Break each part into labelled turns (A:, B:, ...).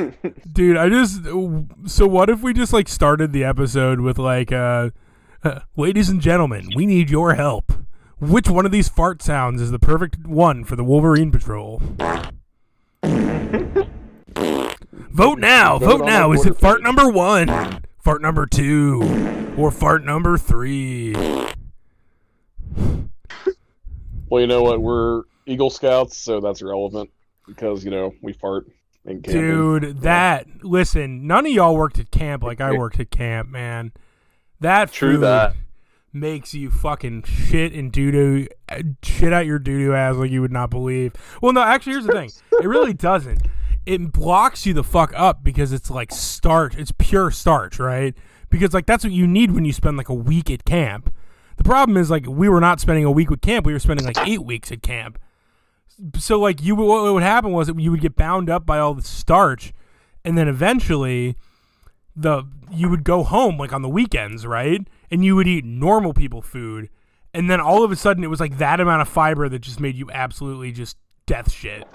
A: Dude, so what if we just like started the episode with like, ladies and gentlemen, we need your help. Which one of these fart sounds is the perfect one for the Wolverine Patrol? Vote now. Vote now. Is it fart number 1, fart number 2, or fart number 3?
B: Well, you know what? We're Eagle Scouts, so that's irrelevant because, we fart in camping.
A: Dude, listen, none of y'all worked at camp like I worked at camp, man. That
C: True
A: food
C: that.
A: makes you fucking shit out your doo-doo ass like you would not believe. Well, no, actually, here's the thing. It really doesn't. It blocks you the fuck up because it's like starch. It's pure starch, right? Because like that's what you need when you spend like a week at camp. The problem is like we were not spending a week with camp. We were spending like 8 weeks at camp. So like what would happen was that you would get bound up by all the starch, and then eventually you would go home like on the weekends, right? And you would eat normal people food, and then all of a sudden it was like that amount of fiber that just made you absolutely just death shit.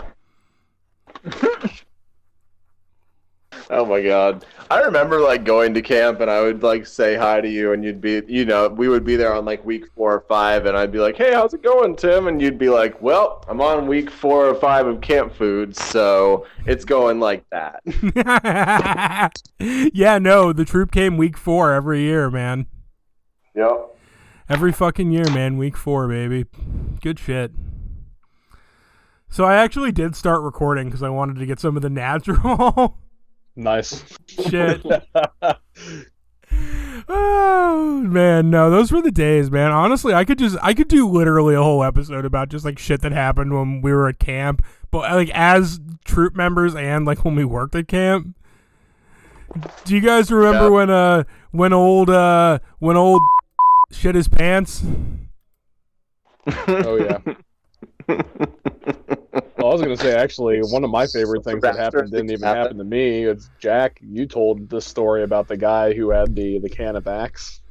C: Oh my god. I remember like going to camp and I would like say hi to you and you'd be, we would be there on like week 4 or 5 and I'd be like, "Hey, how's it going, Tim?" And you'd be like, "Well, I'm on week 4 or 5 of camp food, so it's going like that."
A: Yeah, no, the troop came week 4 every year, man.
C: Yep.
A: Every fucking year, man. Week 4, baby. Good shit. So I actually did start recording because I wanted to get some of the natural
B: Nice.
A: shit. Oh man, no, those were the days, man. Honestly, I could do literally a whole episode about just like shit that happened when we were at camp, but like as troop members and like when we worked at camp. Do you guys remember when old shit his pants?
B: Oh yeah. Well, I was going to say, actually, one of my favorite things that happened didn't even happen to me. It's Jack, you told the story about the guy who had the can of Axe.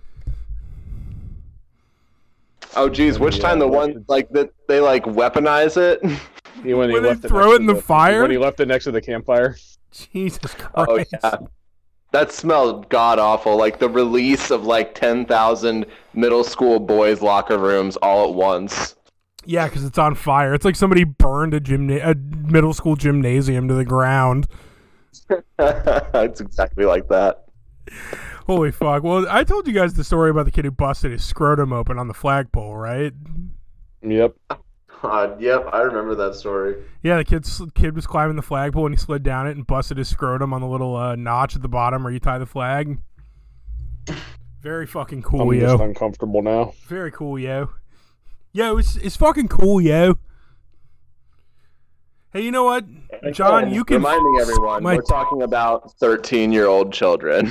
C: Oh, geez, which time the one, like, that they, like, weaponize it?
B: When
A: they throw it in the fire?
B: When he left it next to the campfire.
A: Jesus Christ.
C: Oh, yeah. That smelled god-awful, like the release of, like, 10,000 middle school boys' locker rooms all at once.
A: Yeah, because it's on fire. It's like somebody burned a middle school gymnasium to the ground.
C: It's exactly like that.
A: Holy fuck. Well, I told you guys the story about the kid who busted his scrotum open on the flagpole, right?
B: Yep.
C: Yep, I remember that story.
A: Yeah, the kid was climbing the flagpole and he slid down it and busted his scrotum on the little notch at the bottom where you tie the flag. Very fucking cool,
B: I'm
A: yo.
B: just uncomfortable now.
A: Very cool, yo. Yo, it's fucking cool, yo. Hey, you know what, John? You can
C: reminding everyone we're talking about 13-year-old children.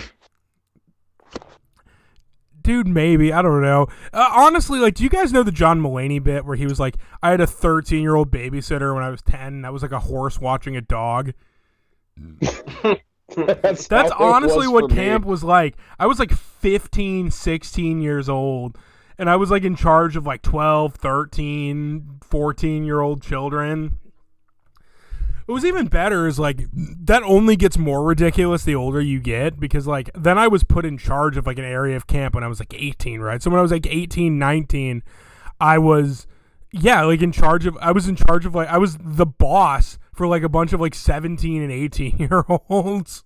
A: Dude, maybe I don't know. Honestly, like, do you guys know the John Mulaney bit where he was like, "I had a 13-year-old babysitter when I was 10. And that was like a horse watching a dog." That's honestly what camp was like. I was like 15, 16 years old. And I was like in charge of like 12, 13, 14-year-old children. What was even better is like that only gets more ridiculous the older you get, because like then I was put in charge of like an area of camp when I was like 18, right? So when I was like 18, 19, I was in charge of like I was the boss for like a bunch of like 17 and 18-year-olds.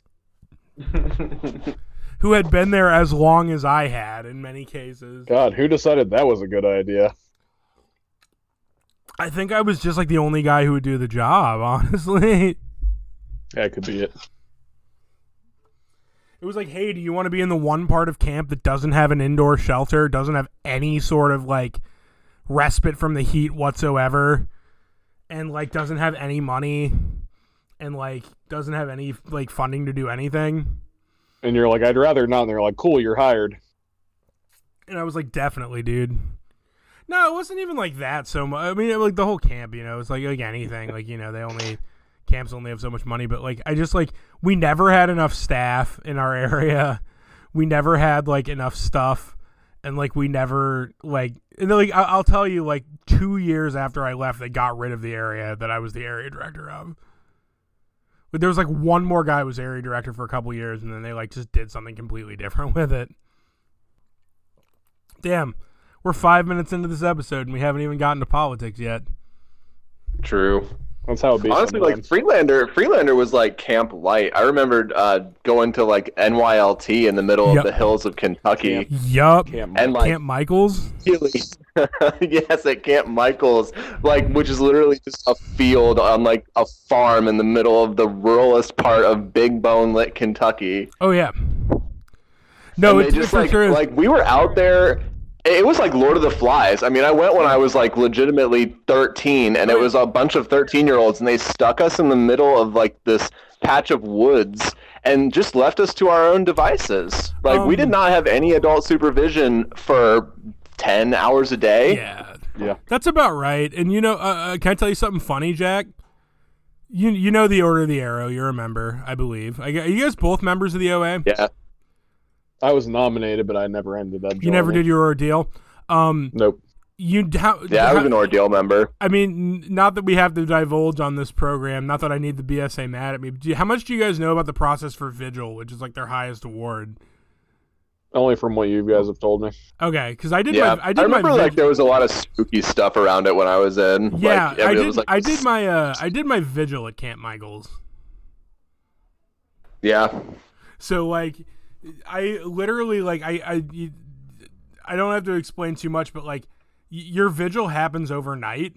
A: Who had been there as long as I had in many cases.
B: God, who decided that was a good idea?
A: I think I was just like the only guy who would do the job, honestly.
B: That could be it.
A: It was like, hey, do you want to be in the one part of camp that doesn't have an indoor shelter, doesn't have any sort of like respite from the heat whatsoever, and like doesn't have any money, and like doesn't have any like funding to do anything?
B: And you're like, "I'd rather not." And they're like, "Cool, you're hired."
A: And I was like, definitely, dude. No, it wasn't even like that so much. I mean, like the whole camp, it's like anything. Like, camps only have so much money. But like, I just like, we never had enough staff in our area. We never had like enough stuff. And like, we never like, and like, I'll tell you, like 2 years after I left, they got rid of the area that I was the area director of. But there was like one more guy who was area director for a couple years, and then they like just did something completely different with it. Damn, we're 5 minutes into this episode, and we haven't even gotten to politics yet.
C: True.
B: That's how it be.
C: Honestly, like Freelander was like Camp Light. I remember going to like NYLT in the middle of the hills of Kentucky.
A: Yup.
B: And
C: like
A: Camp Michaels.
C: Yes, at Camp Michaels, like, which is literally just a field on like a farm in the middle of the ruralest part of Big Bone Lit, Kentucky.
A: Oh yeah. No,
C: it's just like we were out there. It was like Lord of the Flies. I mean, I went when I was like legitimately 13, and it was a bunch of 13-year-olds, and they stuck us in the middle of like this patch of woods and just left us to our own devices. Like, we did not have any adult supervision for 10 hours a day.
B: Yeah.
A: That's about right. And can I tell you something funny, Jack? You know the Order of the Arrow. You're a member, I believe. Are you guys both members of the OA?
C: Yeah.
B: I was nominated, but I never ended up joining.
A: You never did your ordeal?
B: Nope.
C: I was an ordeal member.
A: I mean, not that we have to divulge on this program, not that I need the BSA mad at me, but how much do you guys know about the process for Vigil, which is like their highest award?
B: Only from what you guys have told me.
A: Okay, because I
C: remember like there was a lot of spooky stuff around it when I was in.
A: Yeah,
C: like,
A: I did my Vigil at Camp Michaels.
C: Yeah.
A: So like, I literally like I don't have to explain too much, but like your vigil happens overnight,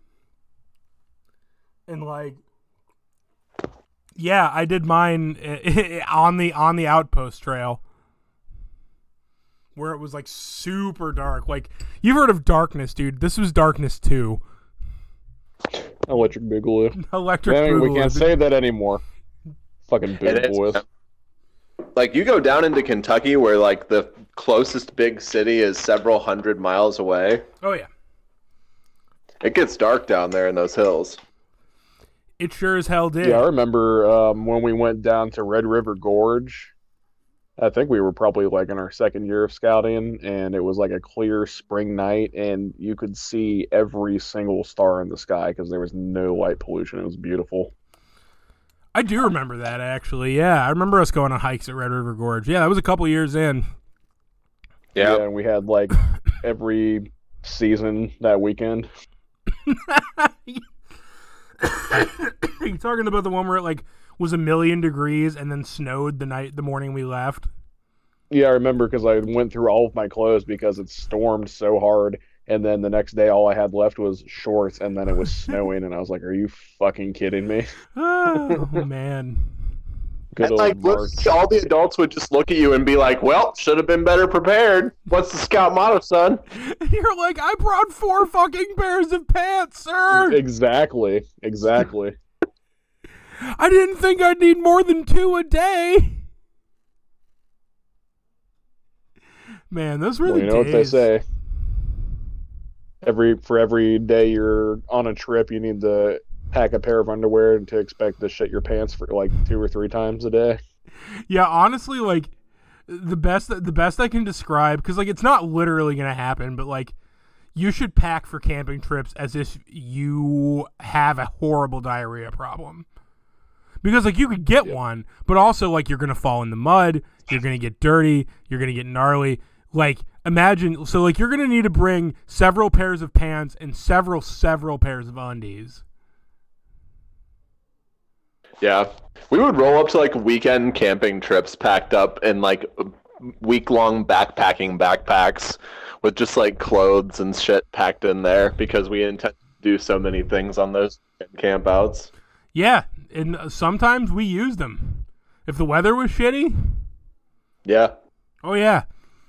A: and like, yeah, I did mine on the outpost trail, where it was like super dark. Like, you've heard of Darkness, dude. This was Darkness 2.
B: Electric Boogaloo.
A: Electric Boogaloo.
B: We can't say that anymore. Fucking big boys.
C: Like, you go down into Kentucky where, like, the closest big city is several hundred miles away.
A: Oh, yeah.
C: It gets dark down there in those hills.
A: It sure as hell did.
B: Yeah, I remember when we went down to Red River Gorge. I think we were probably, like, in our second year of scouting, and it was, like, a clear spring night, and you could see every single star in the sky because there was no light pollution. It was beautiful.
A: I do remember that, actually. Yeah, I remember us going on hikes at Red River Gorge. Yeah, that was a couple years in.
B: Yeah, and we had, like, every season that weekend.
A: Are you talking about the one where it, like, was 1,000,000 degrees and then snowed the morning we left?
B: Yeah, I remember because I went through all of my clothes because it stormed so hard. And then the next day, all I had left was shorts, and then it was snowing, and I was like, "Are you fucking kidding me?"
A: Oh man!
C: And like, all the adults would just look at you and be like, "Well, should have been better prepared. What's the scout motto, son?"
A: You're like, "I brought 4 fucking pairs of pants, sir."
B: Exactly.
A: I didn't think I'd need more than 2 a day. Man, those were the days.
B: You know what they say. For every day you're on a trip, you need to pack a pair of underwear and to expect to shit your pants for like 2 or 3 times a day.
A: Yeah, honestly, like the best I can describe, because like it's not literally gonna happen, but like you should pack for camping trips as if you have a horrible diarrhea problem. Because like you could get one, but also like you're gonna fall in the mud, you're gonna get dirty, you're gonna get gnarly. Like, imagine, so like you're gonna need to bring several pairs of pants and several pairs of undies.
C: Yeah, we would roll up to like weekend camping trips packed up in like week-long backpacks with just like clothes and shit packed in there because we intend to do so many things on those campouts.
A: Yeah, and sometimes we used them. If the weather was shitty.
C: Yeah.
A: Oh yeah.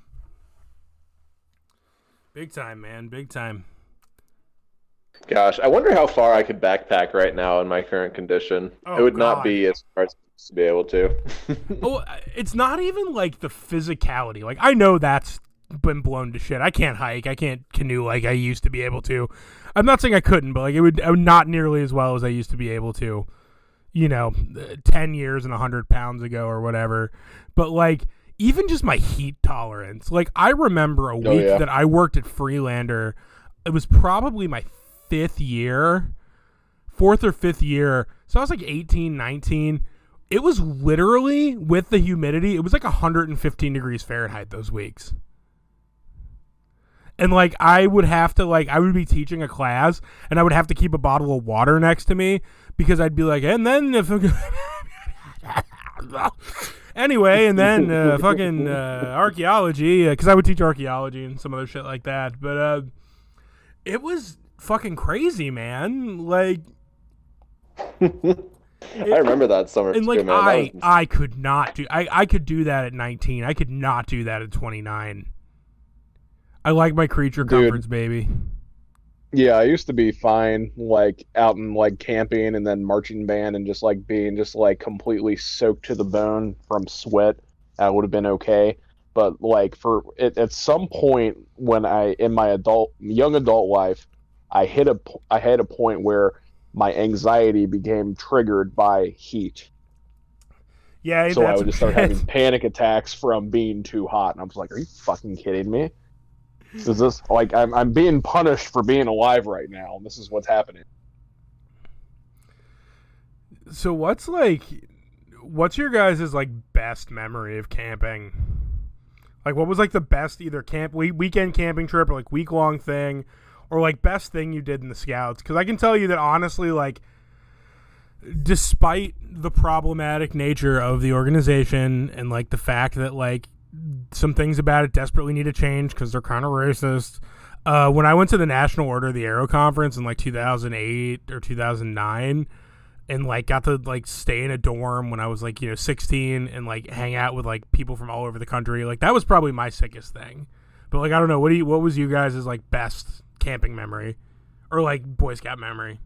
A: Big time, man. Big time.
C: Gosh, I wonder how far I could backpack right now in my current condition.
A: Oh,
C: it would
A: God.
C: not be as far as I used to be able to.
A: Oh, it's not even like the physicality. Like, I know that's been blown to shit. I can't hike. I can't canoe like I used to be able to. I'm not saying I couldn't, but like it would not nearly as well as I used to be able to, 10 years and 100 pounds ago or whatever. But like, even just my heat tolerance. Like, I remember a week that I worked at Freelander. It was probably my 5th year. fourth or fifth year. So I was like 18, 19. It was literally, with the humidity, it was like 115 degrees Fahrenheit those weeks. And like I would be teaching a class and I would have to keep a bottle of water next to me because I'd be like, and then if anyway, and then archaeology, because I would teach archaeology and some other shit like that. But it was fucking crazy, man. Like,
C: I remember that summer.
A: And like,
C: man.
A: I could not do. I could do that at 19. I could not do that at 29. I like my creature comforts, baby.
B: Yeah, I used to be fine, like out in like camping and then marching band and just like being just like completely soaked to the bone from sweat. That would have been okay. But like at some point when in my young adult life, I had a point where my anxiety became triggered by heat.
A: Yeah,
B: so I would just start having panic attacks from being too hot, and I was like, "Are you fucking kidding me? Is this like I'm being punished for being alive right now? And this is what's happening."
A: So what's your guys' like best memory of camping? Like, what was like the best either weekend camping trip or like week-long thing, or like best thing you did in the Scouts? Because I can tell you that honestly, like, despite the problematic nature of the organization and like the fact that like some things about it desperately need to change because they're kind of racist. When I went to the National Order of the Arrow Conference in like 2008 or 2009 and like got to like stay in a dorm when I was like, 16 and like hang out with like people from all over the country, like that was probably my sickest thing. But like, I don't know, what was you guys' like best camping memory or like Boy Scout memory?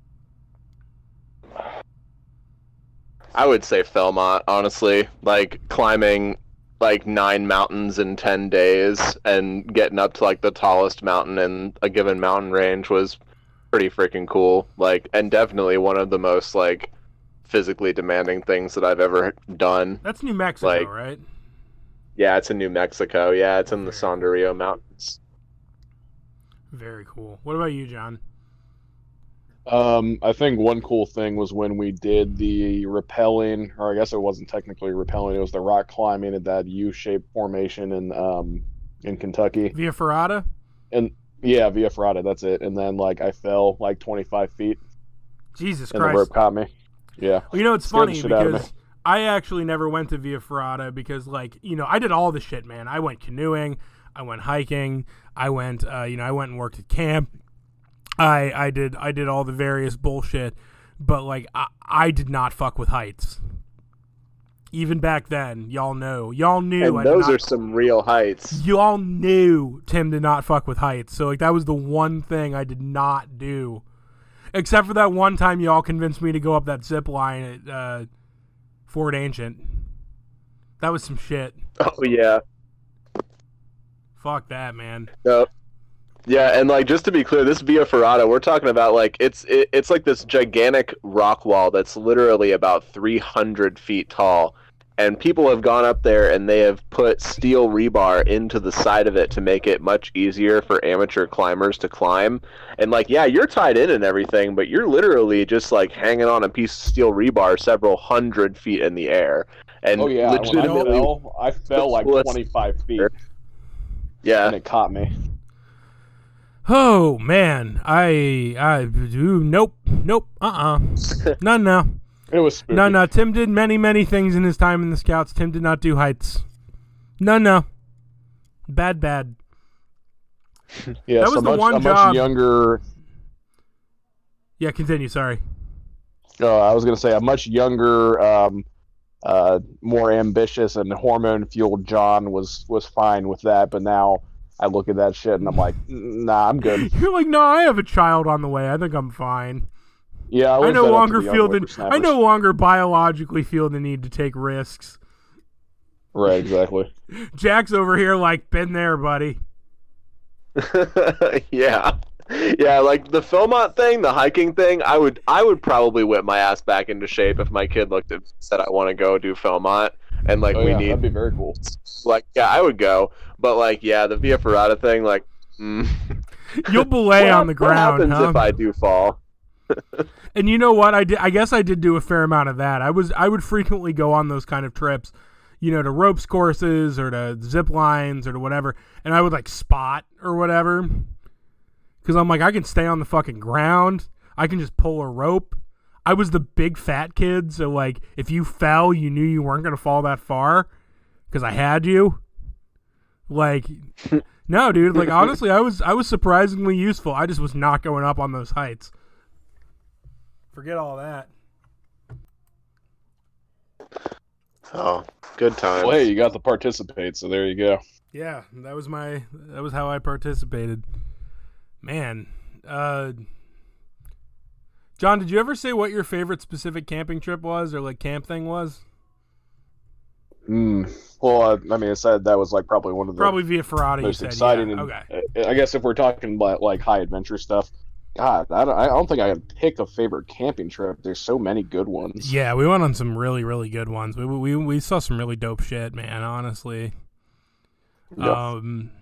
C: I would say Philmont, honestly. Like climbing like 9 mountains in 10 days and getting up to like the tallest mountain in a given mountain range was pretty freaking cool. Like, and definitely one of the most like physically demanding things that I've ever done.
A: That's New Mexico, right?
C: Yeah, it's in New Mexico. Yeah, it's in the Sonderio Mountains.
A: Very cool. What about you, John?
B: I think one cool thing was when we did the rappelling, or I guess it wasn't technically rappelling, it was the rock climbing at that U-shaped formation in Kentucky.
A: Via Ferrata?
B: And yeah, Via Ferrata, that's it. And then like I fell like 25 feet.
A: Jesus
B: and
A: Christ.
B: The rope caught me. Yeah.
A: Well, it's funny because I actually never went to Via Ferrata because like, I did all the shit, man. I went canoeing, I went hiking, I went I went and worked at camp. I did all the various bullshit, but like I did not fuck with heights. Even back then, y'all knew.
C: And those are some real heights.
A: Y'all knew Tim did not fuck with heights. So like that was the one thing I did not do. Except for that one time y'all convinced me to go up that zip line at Fort Ancient. That was some shit.
C: Oh yeah.
A: Fuck that, man.
C: Yep. Yeah, and like just to be clear, this Via Ferrata, we're talking about like it's like this gigantic rock wall that's literally about 300 feet tall, and people have gone up there and they have put steel rebar into the side of it to make it much easier for amateur climbers to climb. And like, yeah, you're tied in and everything, but you're literally just like hanging on a piece of steel rebar several hundred feet in the air. And
B: oh yeah,
C: legitimately,
B: I fell like 25 feet.
C: Yeah,
B: and it caught me.
A: Oh man, nope, no.
B: It was spooky.
A: No. Tim did many things in his time in the Scouts. Tim did not do heights. No. Bad.
B: Yeah,
A: that was the one job.
B: Much younger.
A: Yeah, continue. Sorry.
B: I was gonna say a much younger, more ambitious and hormone-fueled John was fine with that, but now I look at that shit and I'm like, nah, I'm good.
A: You're like, no, I have a child on the way. I think I'm fine.
B: Yeah,
A: I no longer biologically feel the need to take risks.
B: Right, exactly.
A: Jack's over here like, been there, buddy.
C: Yeah, like the Philmont thing, the hiking thing. I would probably whip my ass back into shape if my kid looked at me and said, I want to go do Philmont. And like
B: that'd be very cool.
C: Like, yeah, I would go, but like, yeah, the Via Ferrata thing, like,
A: you'll belay on the ground.
C: What happens if I do fall?
A: And you know what? I guess I did do a fair amount of that. I would frequently go on those kind of trips, you know, to ropes courses or to zip lines or to whatever, and I would like spot or whatever. Because I'm like, I can stay on the fucking ground. I can just pull a rope. I was the big fat kid, so like if you fell, you knew you weren't gonna fall that far because I had you. Like, no, dude. Like honestly, I was surprisingly useful. I just was not going up on those heights. Forget all that.
C: Oh, good times.
B: Well, hey, you got to participate, so there you go.
A: Yeah, that was how I participated. Man, John, did you ever say what your favorite specific camping trip was or like camp thing was?
B: Well, I mean, I said that was like probably one of the
A: Via Ferrati.
B: most
A: you said,
B: exciting.
A: Yeah.
B: And,
A: Okay.
B: I guess if we're talking about like high adventure stuff, God, I don't think I could pick a favorite camping trip. There's so many good ones.
A: Yeah, we went on some really, really good ones. We saw some really dope shit, man. Honestly.
B: Yep.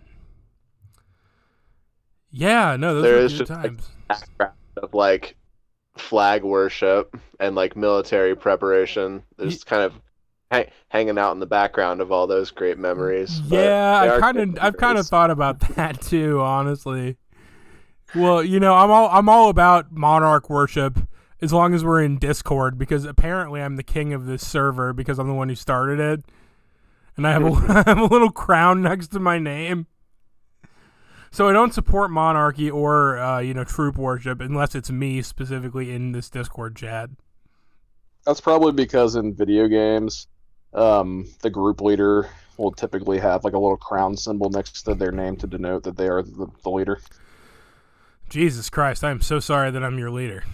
A: Yeah, no, those
C: There
A: were
C: is
A: good
C: just,
A: times.
C: Background of like flag worship and like military preparation. There's kind of hanging out in the background of all those great memories.
A: Yeah, I've kind of thought about that too, honestly. Well, you know, I'm all about monarch worship as long as we're in Discord, because apparently I'm the king of this server because I'm the one who started it, and I have I have a little crown next to my name. So I don't support monarchy or troop worship unless it's me specifically in this Discord chat.
B: That's probably because in video games, the group leader will typically have like a little crown symbol next to their name to denote that they are the leader.
A: Jesus Christ, I am so sorry that I'm your leader.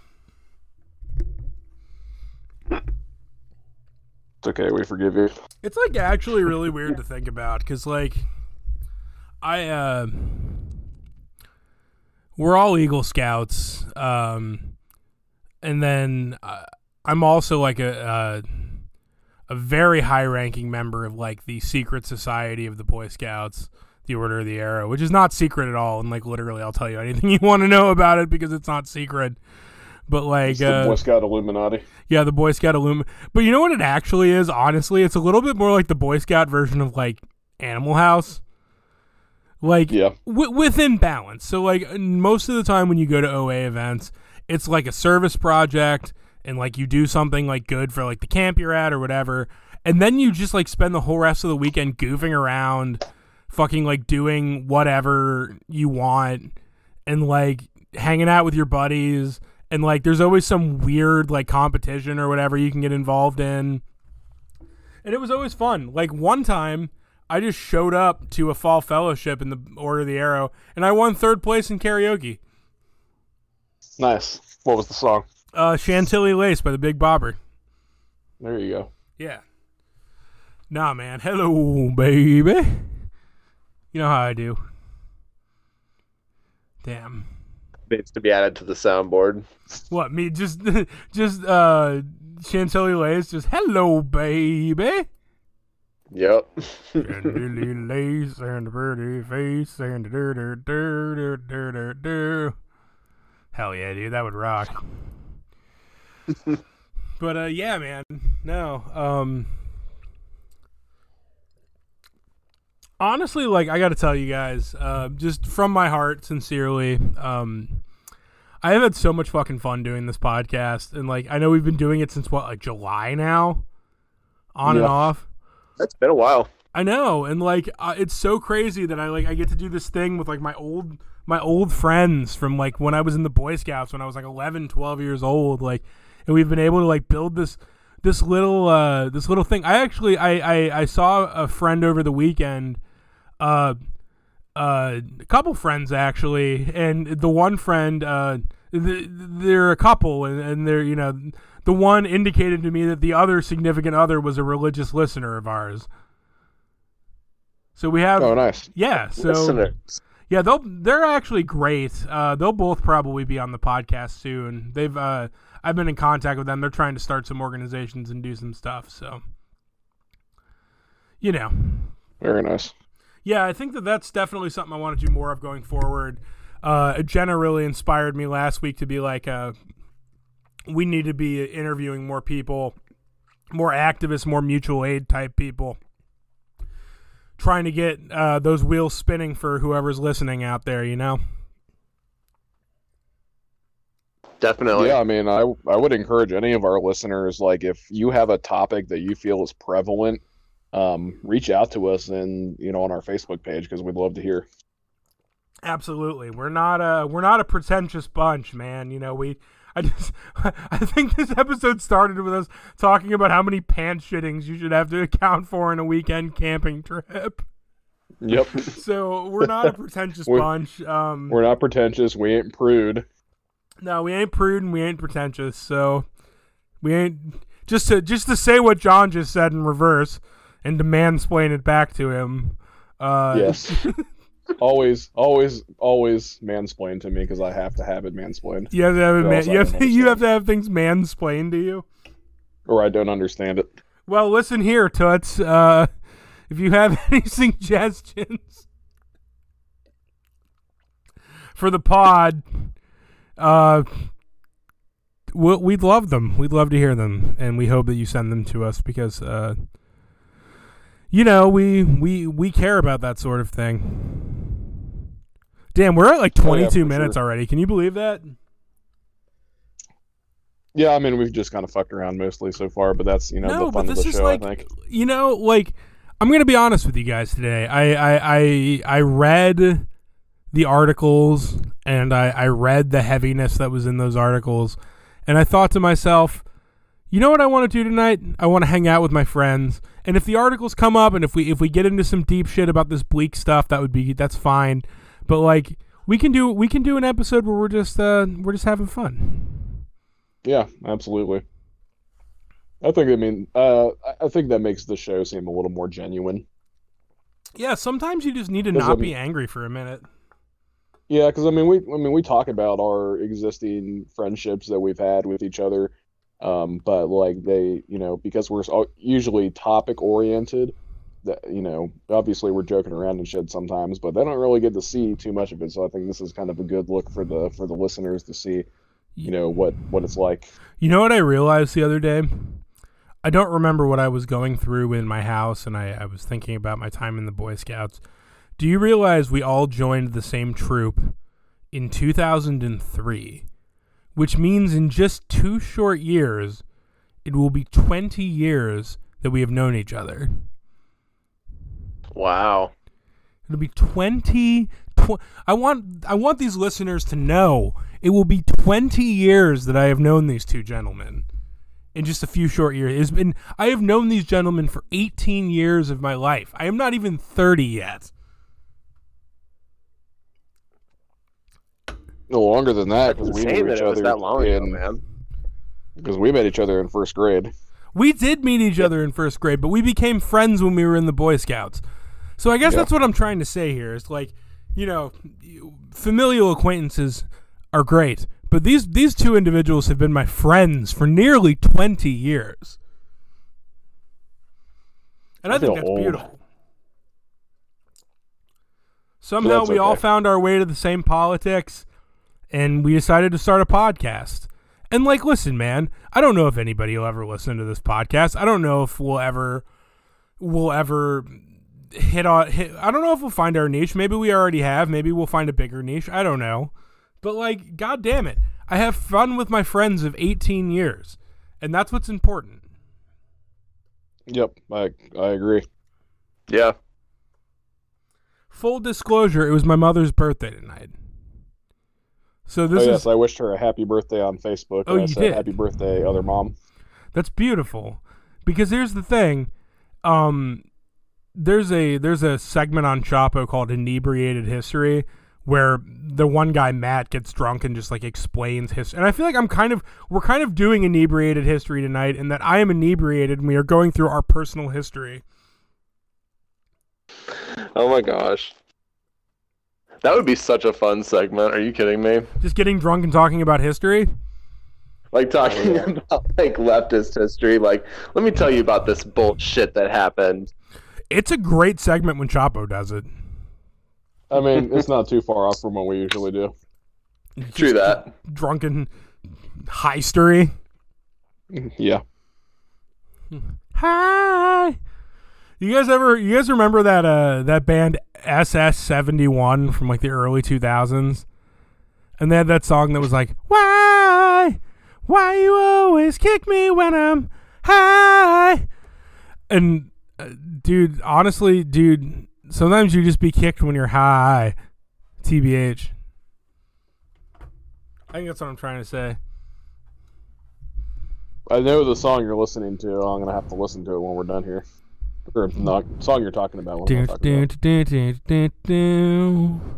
B: It's okay, we forgive you.
A: It's like actually really weird to think about, because like we're all Eagle Scouts, and then I'm also like a very high-ranking member of like the secret society of the Boy Scouts, the Order of the Arrow, which is not secret at all, and like literally I'll tell you anything you want to know about it because it's not secret. But like
B: it's the Boy Scout Illuminati.
A: Yeah, the Boy Scout Illuminati. But you know what it actually is, honestly? It's a little bit more like the Boy Scout version of like Animal House. Like,
B: yeah.
A: Within balance. So like most of the time when you go to OA events, it's like a service project, and like you do something like good for like the camp you're at or whatever, and then you just like spend the whole rest of the weekend goofing around, fucking like doing whatever you want, and like hanging out with your buddies, and like there's always some weird like competition or whatever you can get involved in, and it was always fun. Like one time I just showed up to a fall fellowship in the Order of the Arrow, and I won 3rd place in karaoke.
B: Nice. What was the song?
A: Chantilly Lace by the Big Bopper.
B: There you go.
A: Yeah. Nah, man. Hello, baby. You know how I do. Damn.
C: Needs to be added to the soundboard.
A: What, me just Chantilly Lace, just hello, baby.
C: Yep.
A: Chantilly Lace and a pretty face and do. Hell yeah, dude, that would rock. But yeah, man. No. Honestly, like I got to tell you guys, just from my heart, sincerely, I have had so much fucking fun doing this podcast, and like I know we've been doing it since like July now, on and off.
C: That's been a while.
A: I know, and like it's so crazy that I get to do this thing with like my old friends from like when I was in the Boy Scouts when I was like 11, 12 years old, like, and we've been able to like build this little thing. I saw a friend over the weekend, a couple friends actually, and the one friend, they're a couple, and they're, you know, the one indicated to me that the other significant other was a religious listener of ours. So we have,
B: oh nice,
A: yeah. So
C: Listeners.
A: yeah, they're actually great. They'll both probably be on the podcast soon. I've been in contact with them. They're trying to start some organizations and do some stuff. So, you know,
B: very nice.
A: Yeah, I think that's definitely something I want to do more of going forward. Jenna really inspired me last week to be like, we need to be interviewing more people, more activists, more mutual aid type people, trying to get those wheels spinning for whoever's listening out there, you know?
C: Definitely.
B: Yeah, I mean, I would encourage any of our listeners, like, if you have a topic that you feel is prevalent, reach out to us and, on our Facebook page, because we'd love to hear.
A: Absolutely. We're not a pretentious bunch, man. I think this episode started with us talking about how many pants shittings you should have to account for in a weekend camping trip.
B: Yep.
A: So we're not a pretentious bunch.
B: We're not pretentious. We ain't prude.
A: No, we ain't prude and we ain't pretentious. So we ain't just to say what John just said in reverse and to mansplain it back to him.
B: Yes. always mansplain to me because I have to have it mansplained.
A: You have to have you have to have things mansplained to you,
B: or I don't understand it.
A: Well, listen here, Toots. If you have any suggestions for the pod, we'd love them. We'd love to hear them, and we hope that you send them to us because, we care about that sort of thing. Damn, we're at like 22 minutes already. Can you believe that?
B: Yeah, I mean, we've just kind of fucked around mostly so far, but that's, the fun of the show, I think.
A: I'm going to be honest with you guys today. I read the articles, and I read the heaviness that was in those articles, and I thought to myself, you know what I want to do tonight? I want to hang out with my friends, and if the articles come up, and if we get into some deep shit about this bleak stuff, that's fine. But like we can do an episode where we're just having fun.
B: Yeah, absolutely. I think that makes the show seem a little more genuine.
A: Yeah, sometimes you just need to not be angry for a minute.
B: Yeah, because we talk about our existing friendships that we've had with each other, but like they, because we're usually topic oriented, that obviously we're joking around and shit sometimes, but they don't really get to see too much of it. So I think this is kind of a good look for the listeners to see, what it's like. You know what I realized the other day? I don't remember what I was going through in my house, and I was thinking about my time in the Boy Scouts. Do you realize we all joined the same troop in 2003, which means in just 2 short years, it will be 20 years that we have known each other.
C: Wow.
A: It'll be 20 I want these listeners to know it will be 20 years that I have known these two gentlemen in just a few short years. I have known these gentlemen for 18 years of my life. I am not even 30 yet. No longer than that, because we knew each other
C: that long ago, man.
B: Because we met each other in first grade.
A: We did meet each other in first grade, but we became friends when we were in the Boy Scouts. So I guess that's what I'm trying to say here. It's like, familial acquaintances are great, but these two individuals have been my friends for nearly 20 years. And I think that's beautiful. Somehow we all found our way to the same politics, and we decided to start a podcast. And listen, man, I don't know if anybody will ever listen to this podcast. I don't know if we'll ever hit. I don't know if we'll find our niche. Maybe we already have. Maybe we'll find a bigger niche. I don't know. But god damn it, I have fun with my friends of 18 years, and that's what's important.
B: Yep, I agree.
C: Yeah.
A: Full disclosure, it was my mother's birthday tonight. So this
B: yes, I wished her a happy birthday on Facebook.
A: Oh, you did?
B: Happy birthday, other mom.
A: That's beautiful. Because here's the thing. There's a segment on Chapo called Inebriated History where the one guy, Matt, gets drunk and just explains history. And I feel like we're kind of doing inebriated history tonight, in that I am inebriated and we are going through our personal history.
C: Oh my gosh. That would be such a fun segment. Are you kidding me?
A: Just getting drunk and talking about history?
C: Talking about leftist history. Let me tell you about this bullshit that happened.
A: It's a great segment when Chapo does it.
B: I mean, it's not too far off from what we usually do.
C: True that.
A: Drunken history.
B: Yeah.
A: Hi. You guys remember that band SS71 from like the early 2000s? And they had that song that was like, why you always kick me when I'm high? And dude, honestly, sometimes you just be kicked when you're high. TBH. I think that's what I'm trying to say.
B: I know the song you're listening to. I'm gonna have to listen to it when we're done here. Or the song you're talking about. When we're talking about.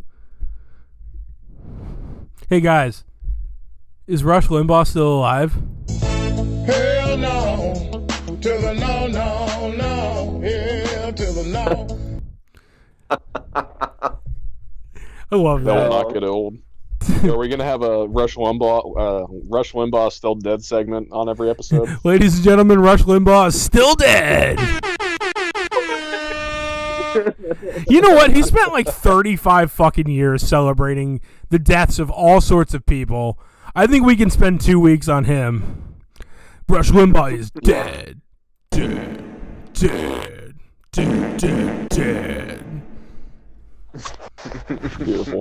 A: Hey guys, is Rush Limbaugh still alive?
D: Hell no, to the no, no, no, hell to the no.
A: I love
B: That
A: that.
B: will not get old. So are we gonna have a Rush Limbaugh still dead segment on every episode?
A: Ladies and gentlemen, Rush Limbaugh is still dead. You know what? He spent like 35 fucking years celebrating the deaths of all sorts of people. I think we can spend 2 weeks on him. Rush Limbaugh is dead. Dead. Dead. Dead. Dead. Dead.
B: Beautiful.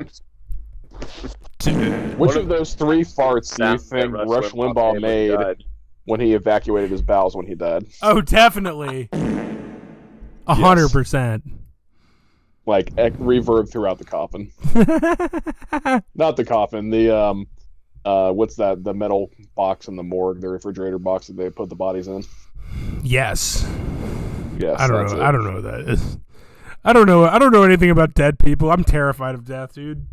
A: Dead.
B: Which of those 3 farts do you
C: That's
B: think
C: that
B: Rush Limbaugh made when he evacuated his bowels when he died?
A: Oh, definitely. 100%.
B: Like reverb throughout the coffin. Not the coffin. The what's that? The metal box in the morgue, the refrigerator box that they put the bodies in.
A: Yes.
B: Yes.
A: I don't
B: that's
A: know.
B: it.
A: I don't know what that is. I don't know anything about dead people. I'm terrified of death, dude.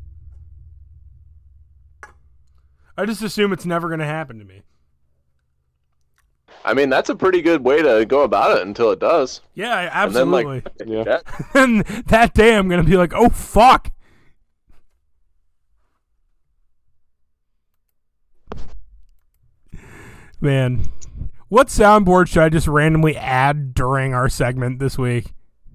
A: I just assume it's never going to happen to me.
C: I mean, that's a pretty good way to go about it until it does.
A: Yeah, absolutely.
C: And then, like,
B: Yeah.
A: And that day I'm going to be like, oh, fuck. Man, what soundboard should I just randomly add during our segment this week?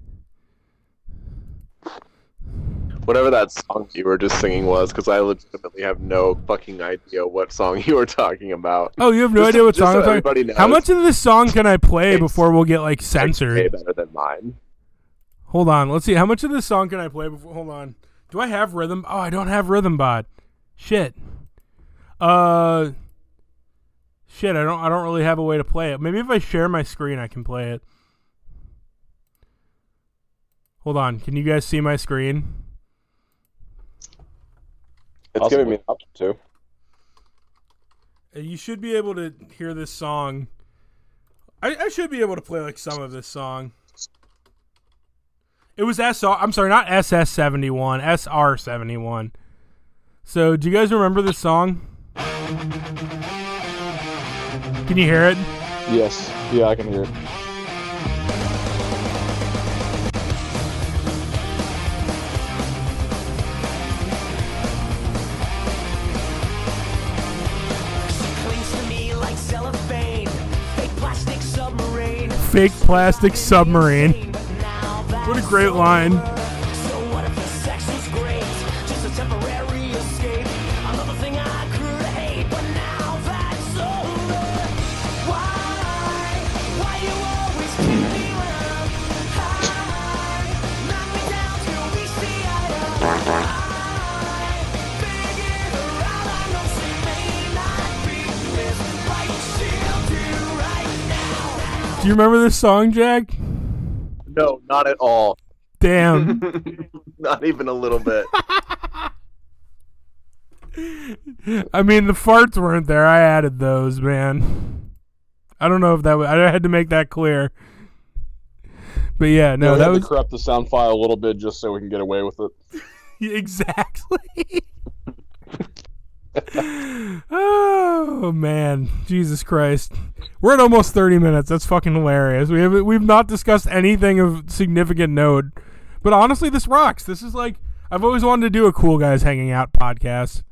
C: whatever that song you were just singing was, because I legitimately have no fucking idea what song you were talking about.
A: Oh, you have no
C: Just-
A: idea what
C: just
A: song
C: so
A: I'm talking
C: everybody
A: about? How
C: knows.
A: much of this song can I play
C: It's
A: before we'll get, like,
C: Way
A: censored?
C: better than mine.
A: Hold on. Let's see. How much of this song can I play before? Hold on. Do I have Rhythm? Oh, I don't have Rhythm Bot. Shit. Shit, I don't really have a way to play it. Maybe if I share my screen, I can play it. Hold on. Can you guys see my screen?
C: It's giving me an option too.
A: You should be able to hear this song. I should be able to play like some of this song. It was SR. I'm sorry, not SS71, SR71. So, do you guys remember this song? Can you hear it?
B: Yes. Yeah, I can hear it.
E: Clings to me like cellophane, fake plastic submarine.
A: Fake plastic submarine.
E: But now that's
A: What a great line.
E: over. So what if the sex was great? Just a temporary escape. Another thing I could hate, but now that's over. Why you always keep me when I'm high? Knock me down till we see eye to eye. Figure out I know she may not be this, but you still do right now.
A: Do you remember this song, Jack?
C: No, not at all.
A: Damn.
C: Not even a little bit.
A: I mean, the farts weren't there. I added those, man. I don't know if that was... I had to make that clear. But yeah, no,
B: we
A: that
B: had
A: was...
B: to corrupt the sound file a little bit just so we can get away with it.
A: Exactly. Oh man, Jesus Christ! We're at almost 30 minutes. That's fucking hilarious. We've not discussed anything of significant note, but honestly, this rocks. This is like I've always wanted to do a cool guys hanging out podcast.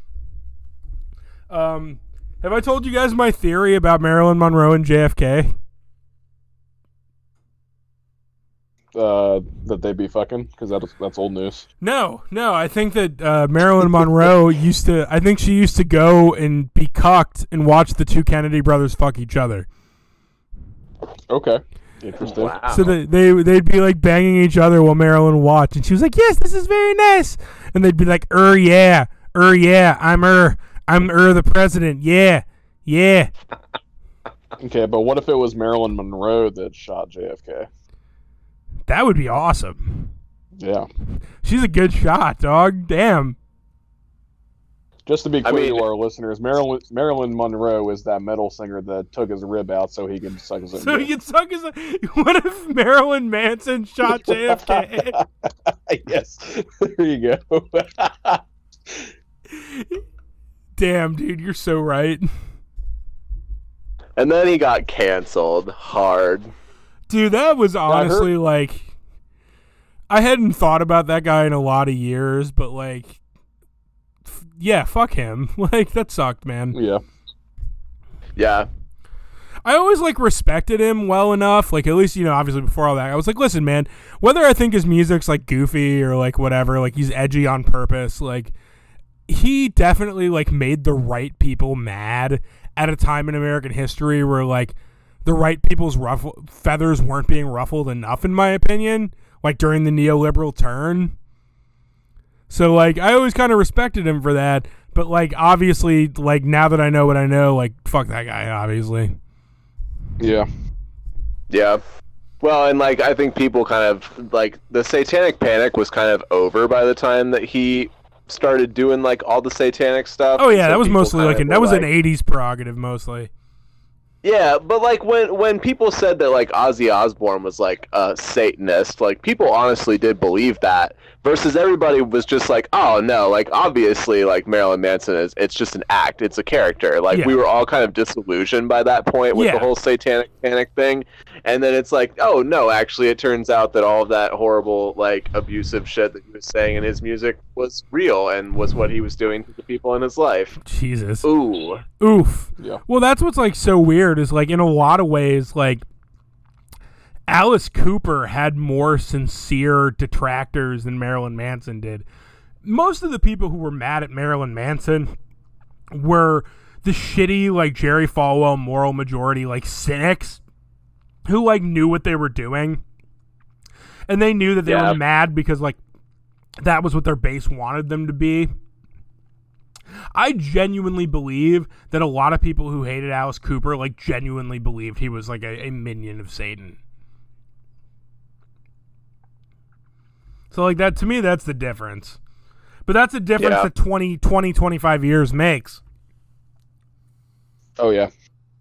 A: Have I told you guys my theory about Marilyn Monroe and JFK?
B: that they be fucking? Because that's old news.
A: No. I think that Marilyn Monroe I think she used to go and be cucked and watch the two Kennedy brothers fuck each other.
B: Okay. Interesting.
C: Wow.
A: So they'd be like banging each other while Marilyn watched, and she was like, "Yes, this is very nice." And they'd be like, yeah, I'm the president, yeah."
B: Okay, but what if it was Marilyn Monroe that shot JFK?
A: That would be awesome.
B: Yeah.
A: She's a good shot, dog. Damn.
B: Just to be clear
C: mean-
B: to our listeners, Marilyn Monroe is that metal singer that took his rib out so he could suck his own
A: So
B: dick.
A: he can suck his. What if Marilyn Manson shot JFK?
B: Yes. There you go.
A: Damn, dude, you're so right.
C: And then he got canceled hard.
A: Dude, that was honestly like, I hadn't thought about that guy in a lot of years, but like, yeah, fuck him. Like, that sucked, man.
B: Yeah.
C: Yeah.
A: I always like respected him well enough, like at least, you know, obviously before all that, I was like, listen, man, whether I think his music's like goofy or like whatever, like he's edgy on purpose, like he definitely like made the right people mad at a time in American history where like the right people's feathers weren't being ruffled enough, in my opinion, like during the neoliberal turn. So like I always kind of respected him for that, but like obviously like now that I know what I know, like fuck that guy, obviously.
B: Yeah.
C: Yeah. Well, and like I think people kind of like the Satanic Panic was kind of over by the time that he started doing like all the satanic stuff.
A: Oh yeah,
C: So
A: that was
C: people
A: mostly
C: kind
A: like
C: of
A: that was
C: were
A: an '80s prerogative mostly.
C: Yeah, but like when people said that like Ozzy Osbourne was like a Satanist, like people honestly did believe that. Versus everybody was just like, oh no, like obviously like Marilyn Manson it's just an act, it's a character. Like
A: Yeah.
C: we were all kind of disillusioned by that point with
A: Yeah.
C: the whole Satanic Panic thing. And then it's like, oh no, actually it turns out that all of that horrible like abusive shit that he was saying in his music was real and was what he was doing to the people in his life.
A: Jesus.
C: Ooh.
A: Oof.
B: Yeah.
A: Well, that's what's like so weird is like in a lot of ways, like Alice Cooper had more sincere detractors than Marilyn Manson did. Most of the people who were mad at Marilyn Manson were the shitty like Jerry Falwell moral majority like cynics who like knew what they were doing, and they knew that they
C: Yeah.
A: were mad because like that was what their base wanted them to be. I genuinely believe that a lot of people who hated Alice Cooper like genuinely believed he was like a minion of Satan. So like that to me that's the difference. But that's a difference
C: Yeah.
A: that 25 years makes.
B: Oh yeah.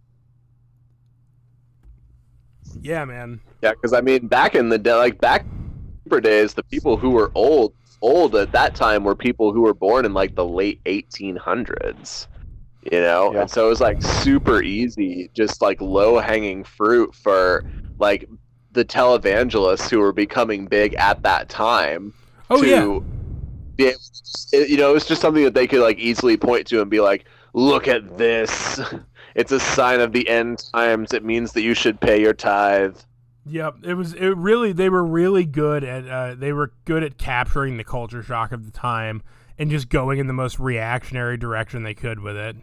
A: Yeah, man.
C: Yeah, because I mean, back in the day, like back in days, the people who were old at that time were people who were born in like the late 1800s. You know,
B: Yeah.
C: and so it was like super easy, just like low hanging fruit for like the televangelists who were becoming big at that time.
A: Oh,
C: to
A: yeah.
C: be able to, you know, it was just something that they could like easily point to and be like, look at this. It's a sign of the end times. It means that you should pay your tithe.
A: Yep, they were really good at capturing the culture shock of the time and just going in the most reactionary direction they could with it.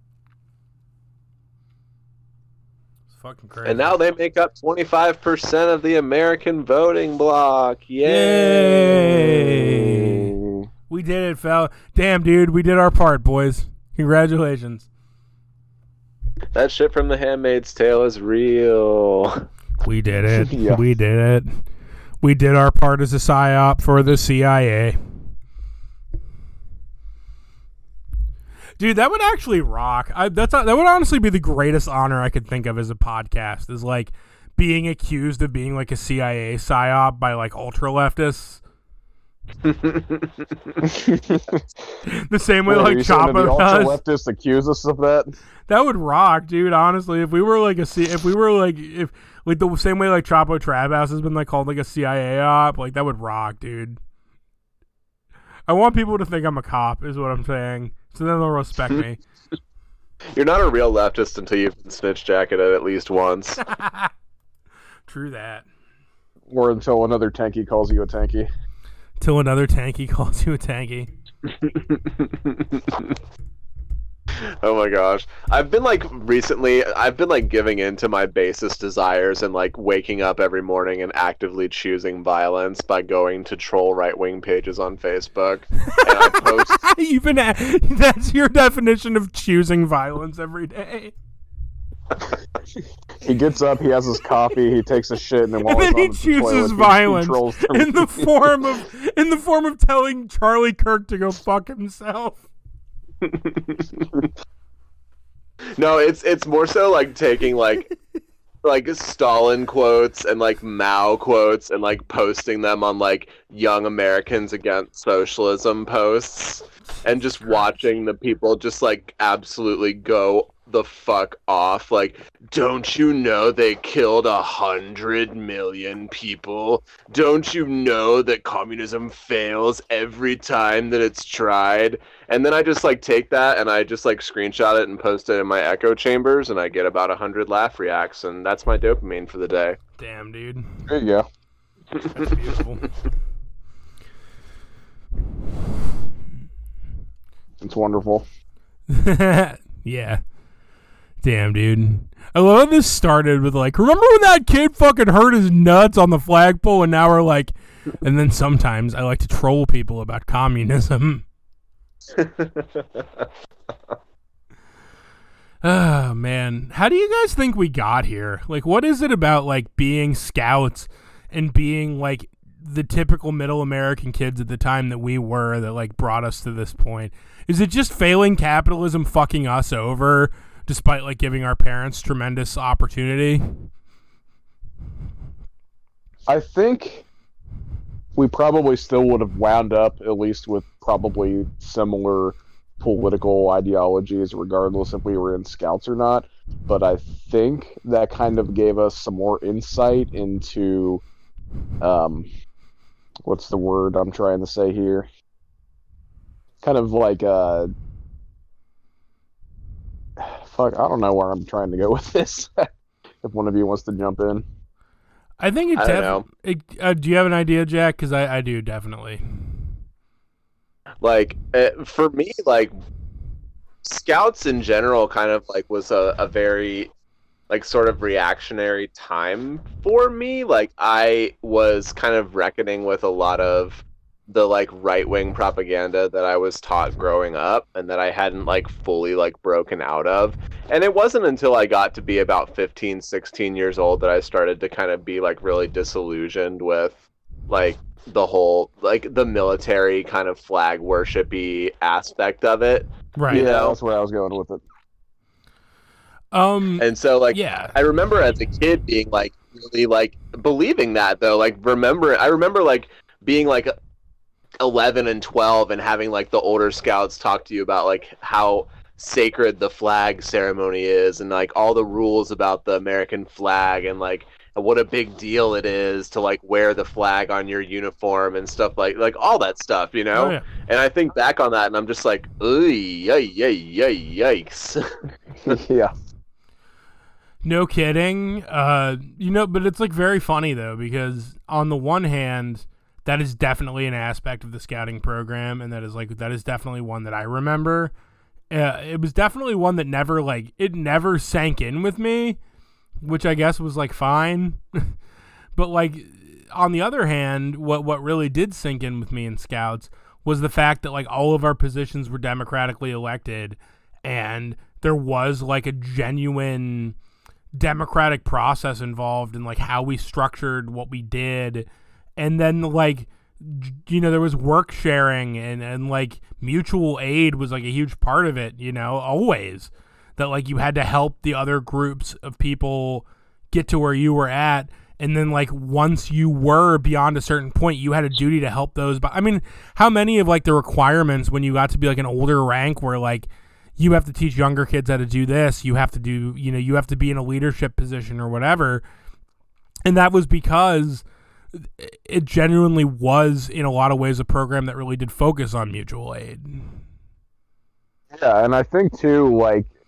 A: It's fucking crazy.
C: And now they make up 25% of the American voting bloc.
A: Yay! We did it, fella. Damn, dude, we did our part, boys. Congratulations.
C: That shit from The Handmaid's Tale is real.
A: We did it.
B: Yeah.
A: We did it. We did our part as a psyop for the CIA. Dude, that would actually rock. That would honestly be the greatest honor I could think of as a podcast, is like being accused of being like a CIA psyop by like ultra leftists. The same way
B: Wait, are
A: like
B: you saying that the
A: Chapo does.
B: ultra-leftists accuse us of that?
A: That would rock, dude. Honestly, if the same way like Chapo Trap House has been like called like a CIA op, like that would rock, dude. I want people to think I'm a cop, is what I'm saying, so then they'll respect me.
C: You're not a real leftist until you've been snitch jacketed at least once.
A: True that.
B: Or until another tanky calls you a tanky.
A: Till another tanky calls you a tanky.
C: Oh my gosh. I've been like giving in to my basest desires and like waking up every morning and actively choosing violence by going to troll right-wing pages on Facebook. And I post
A: That's your definition of choosing violence every day.
B: He gets up, he has his coffee, he takes a shit, and then while
A: And then
B: he's
A: he
B: on the toilet,
A: chooses
B: he
A: violence
B: trolls
A: in the form of telling Charlie Kirk to go fuck himself.
C: No, it's more so like taking like Stalin quotes and like Mao quotes and like posting them on like Young Americans Against Socialism posts and just watching the people just like absolutely go the fuck off. Like, don't you know they killed 100 million people? Don't you know that communism fails every time that it's tried? And then I just like take that and I just like screenshot it and post it in my echo chambers and I get about 100 laugh reacts and that's my dopamine for the day.
A: Damn, dude.
B: There you go.
A: That's beautiful.
B: It's wonderful.
A: Yeah. Damn, dude. I love how this started with like, remember when that kid fucking hurt his nuts on the flagpole? And now we're like, and then sometimes I like to troll people about communism. Oh, man. How do you guys think we got here? Like, what is it about like being scouts and being like the typical middle American kids at the time that we were that like brought us to this point? Is it just failing capitalism fucking us over despite like giving our parents tremendous opportunity?
B: I think we probably still would have wound up at least with probably similar political ideologies regardless if we were in scouts or not, but I think that kind of gave us some more insight into what's the word I'm trying to say here, kind of like fuck, I don't know where I'm trying to go with this. If one of you wants to jump in.
A: I think
C: I don't know.
A: Do you have an idea, Jack? Because I do, definitely.
C: Like, for me, like, scouts in general kind of, like, was a very, like, sort of reactionary time for me. Like, I was kind of reckoning with a lot of the, like, right-wing propaganda that I was taught growing up and that I hadn't, like, fully, like, broken out of. And it wasn't until I got to be about 15, 16 years old that I started to kind of be, like, really disillusioned with, like, the whole, like, the military kind of flag worshipy aspect of it.
A: Right.
C: You
B: Yeah,
C: know?
B: that's where I was going with it.
C: And so, like,
A: yeah.
C: I remember as a kid being, like, really, like, believing that, though. Like, I remember, like, being, like, 11 and 12 and having, like, the older scouts talk to you about, like, how sacred the flag ceremony is and, like, all the rules about the American flag and, like, what a big deal it is to, like, wear the flag on your uniform and stuff like all that stuff, you know?
A: Oh, yeah.
C: And I think back on that and I'm just like, yikes.
B: Yeah.
A: No kidding. But it's like very funny though, because on the one hand, that is definitely an aspect of the scouting program, and that is definitely one that I remember. It was definitely one that never sank in with me, which I guess was like fine. But like on the other hand, what really did sink in with me in scouts was the fact that like all of our positions were democratically elected, and there was like a genuine democratic process involved in like how we structured what we did. And then like, there was work sharing and like mutual aid was like a huge part of it, always. That like you had to help the other groups of people get to where you were at. And then like once you were beyond a certain point, you had a duty to help those. But I mean, how many of like the requirements when you got to be like an older rank were like, you have to teach younger kids how to do this. You have to do, you have to be in a leadership position or whatever. And that was because it genuinely was, in a lot of ways, a program that really did focus on mutual aid.
B: Yeah, and I think, too, like,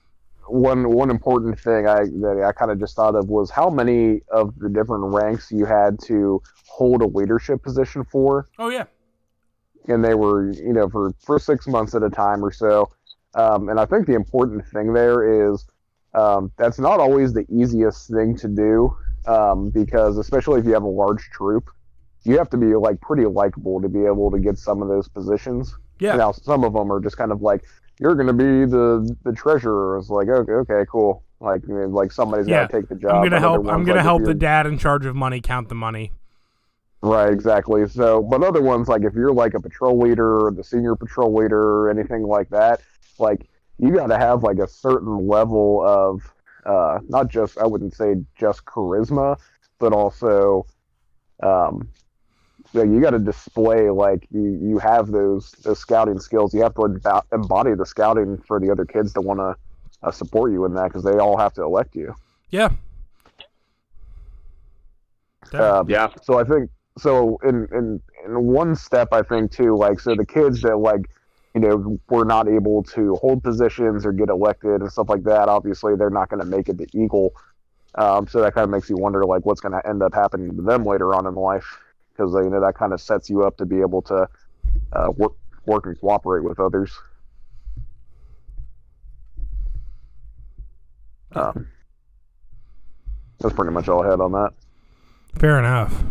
B: one important thing that I kind of just thought of was how many of the different ranks you had to hold a leadership position for,
A: Oh yeah.
B: and they were for 6 months at a time or so. And I think the important thing there is that's not always the easiest thing to do, because especially if you have a large troop, you have to be like pretty likable to be able to get some of those positions.
A: Yeah.
B: Now some of them are just kind of like, you're going to be the treasurer. It's like, okay, cool. Like somebody's
A: Yeah.
B: got to take the job.
A: I'm gonna
B: Another
A: help. I'm
B: one's
A: gonna
B: like, if
A: help the
B: you're-
A: dad in charge of money count the money.
B: Right, exactly. So, but other ones, like if you're like a patrol leader or the senior patrol leader or anything like that, like you got to have like a certain level of not just, I wouldn't say just charisma, but also you got to display like you have those scouting skills. You have to embody the scouting for the other kids to want to support you in that, because they all have to elect you.
A: Yeah.
C: Yeah.
B: So I think in one step, I think too, like, so the kids that like were not able to hold positions or get elected and stuff like that, obviously they're not going to make it to Eagle. So that kind of makes you wonder like what's going to end up happening to them later on in life, because that kind of sets you up to be able to work and cooperate with others. That's pretty much all I had on that.
A: Fair enough.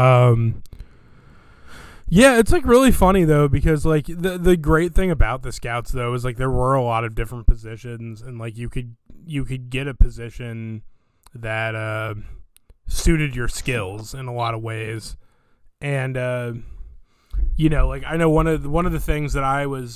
A: Yeah, it's like really funny though, because like the great thing about the Scouts though is like there were a lot of different positions, and like you could get a position that suited your skills in a lot of ways. And like I know one of the things that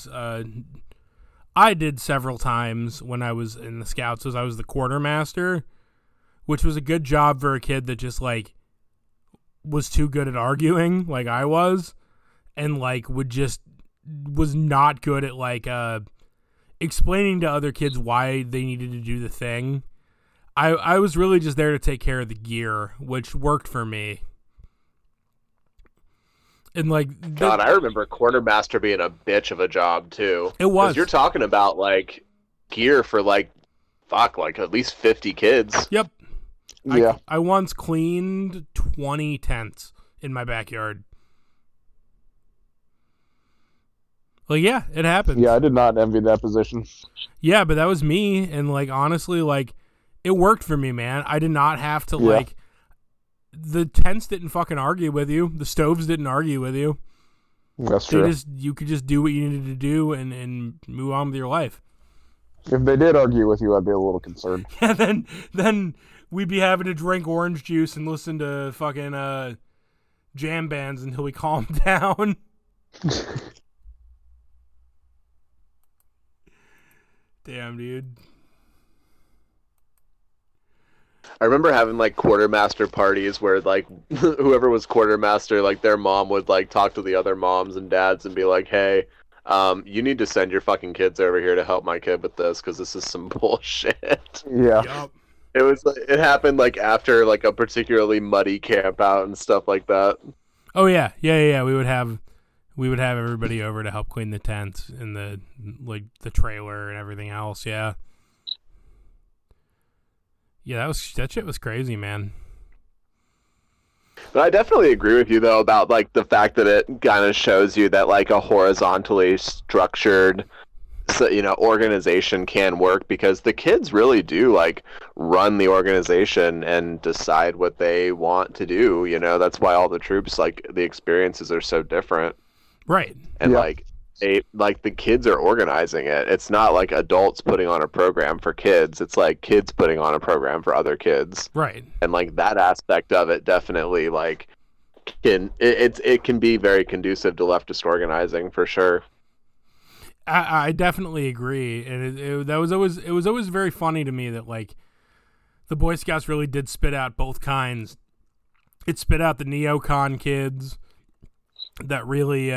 A: I did several times when I was in the Scouts was I was the quartermaster, which was a good job for a kid that just like was too good at arguing like I was, and like was not good at like explaining to other kids why they needed to do the thing. I was really just there to take care of the gear, which worked for me. And like
C: God, I remember quartermaster being a bitch of a job too.
A: It was.
C: 'Cause you're talking about like gear for like at least 50 kids.
A: Yep.
B: Yeah.
A: I once cleaned 20 tents in my backyard. Like, yeah, it happened.
B: Yeah, I did not envy that position.
A: Yeah, but that was me, and like honestly, like it worked for me, man. I did not have to
B: Yeah.
A: like the tents didn't fucking argue with you. The stoves didn't argue with you.
B: That's true.
A: You could just do what you needed to do and move on with your life.
B: If they did argue with you, I'd be a little concerned.
A: And then we'd be having to drink orange juice and listen to fucking jam bands until we calm down. Damn, dude.
C: I remember having like quartermaster parties where like whoever was quartermaster, like their mom would like talk to the other moms and dads and be like, "Hey, you need to send your fucking kids over here to help my kid with this because this is some bullshit."
B: Yeah.
A: Yup.
C: It happened like after like a particularly muddy camp out and stuff like that.
A: Oh yeah. We would have everybody over to help clean the tents and the trailer and everything else. Yeah. Yeah, that shit was crazy, man.
C: But I definitely agree with you though about like the fact that it kind of shows you that like a horizontally structured organization can work, because the kids really do like run the organization and decide what they want to do. That's why all the troops, like the experiences are so different.
A: Right.
C: And
B: Yeah.
C: like the kids are organizing it. It's not like adults putting on a program for kids. It's like kids putting on a program for other kids.
A: Right.
C: And like that aspect of it definitely like it can be very conducive to leftist organizing for sure.
A: I definitely agree, and it was always very funny to me that like the Boy Scouts really did spit out both kinds. It spit out the neocon kids that really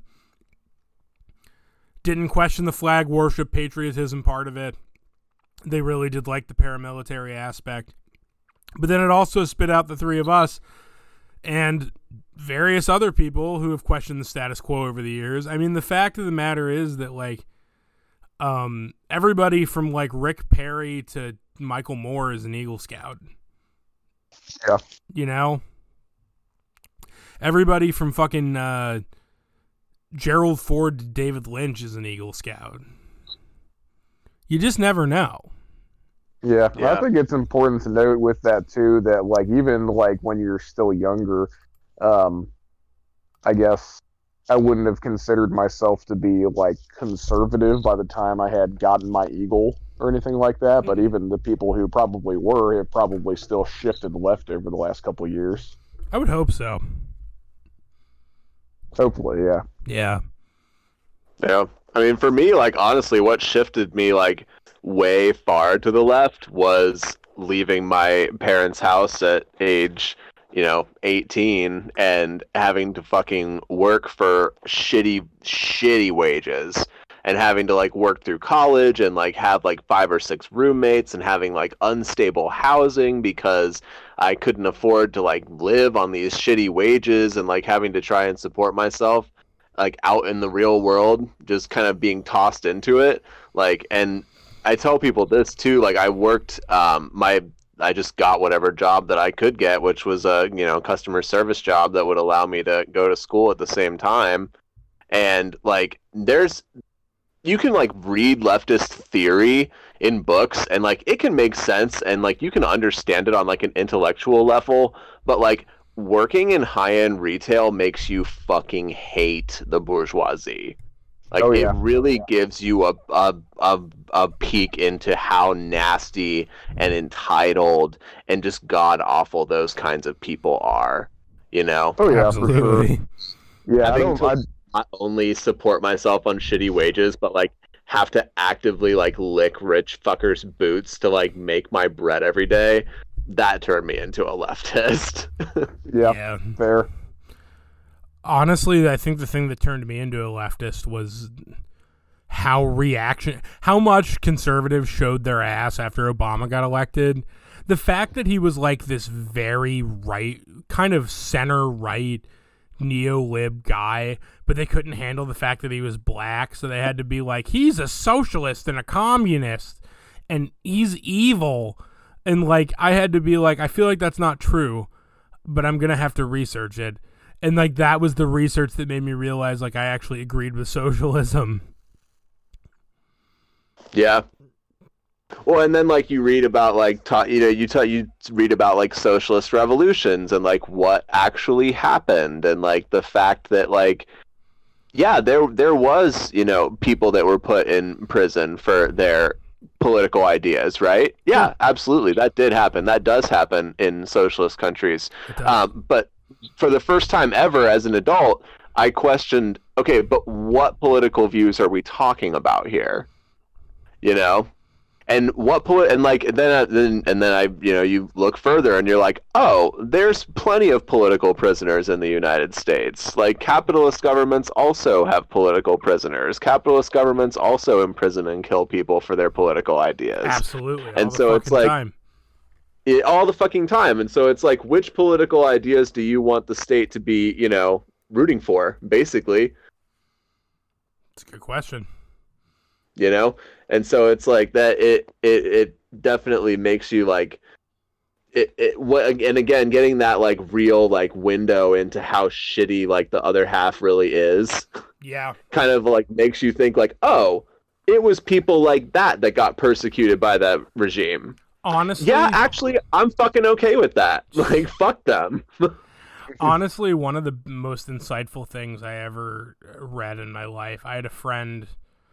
A: didn't question the flag worship, patriotism part of it. They really did like the paramilitary aspect. But then it also spit out the three of us and various other people who have questioned the status quo over the years. I mean, the fact of the matter is that, like, Everybody from like Rick Perry to Michael Moore is an Eagle Scout.
B: Yeah.
A: You know? Everybody from fucking Gerald Ford to David Lynch is an Eagle Scout. You just never know.
B: Yeah,
C: Yeah.
B: I think it's important to note with that too that like even like when you're still younger, I guess I wouldn't have considered myself to be like conservative by the time I had gotten my Eagle or anything like that. But even the people who probably were have probably still shifted left over the last couple of years.
A: I would hope so.
B: Hopefully, yeah.
A: Yeah.
C: Yeah. I mean, for me, like, honestly, what shifted me, like, way far to the left was leaving my parents' house at age, 18 and having to fucking work for shitty wages and having to, like, work through college and, like, have, like, 5 or 6 roommates and having, like, unstable housing because I couldn't afford to, like, live on these shitty wages and, like, having to try and support myself, like, out in the real world, just kind of being tossed into it. Like, and I tell people this too, like, I worked, I just got whatever job that I could get, which was a, customer service job that would allow me to go to school at the same time. And, like, you can, like, read leftist theory in books and, like, it can make sense and, like, you can understand it on, like, an intellectual level, but, like, working in high-end retail makes you fucking hate the bourgeoisie. Like, it really gives you a peek into how nasty and entitled and just god-awful those kinds of people are,
B: Oh, yeah,
A: Absolutely.
B: for sure. Yeah,
C: Having to not only support myself on shitty wages, but, like, have to actively, like, lick rich fuckers' boots to, like, make my bread every day. That turned me into a leftist.
B: yeah, fair.
A: Honestly, I think the thing that turned me into a leftist was how much conservatives showed their ass after Obama got elected. The fact that he was like this very right, kind of center-right neo-lib guy, but they couldn't handle the fact that he was black, so they had to be like, he's a socialist and a communist, and he's evil. And, like, I had to be like, I feel like that's not true, but I'm going to have to research it. And, like, that was the research that made me realize, like, I actually agreed with socialism.
C: Yeah. Well, and then, like, you read about, like, you read about, like, socialist revolutions and, like, what actually happened and, like, the fact that, like, yeah, there was, people that were put in prison for their political ideas, right? Yeah, absolutely. That did happen. That does happen in socialist countries. But for the first time ever as an adult, I questioned, okay, but what political views are we talking about here? And then I you look further and you're like, oh, there's plenty of political prisoners in the United States. Like, capitalist governments also have political prisoners. Capitalist governments also imprison and kill people for their political ideas.
A: Absolutely.
C: And so it's like all the fucking time. And so it's like, which political ideas do you want the state to be, rooting for, basically?
A: It's a good question.
C: And so it's like that. It definitely makes you like and again, getting that like real like window into how shitty like the other half really is.
A: Yeah.
C: Kind of like makes you think like, oh, it was people like that got persecuted by that regime.
A: Honestly.
C: Yeah, actually, I'm fucking okay with that. Like, fuck them.
A: Honestly, one of the most insightful things I ever read in my life, I had a friend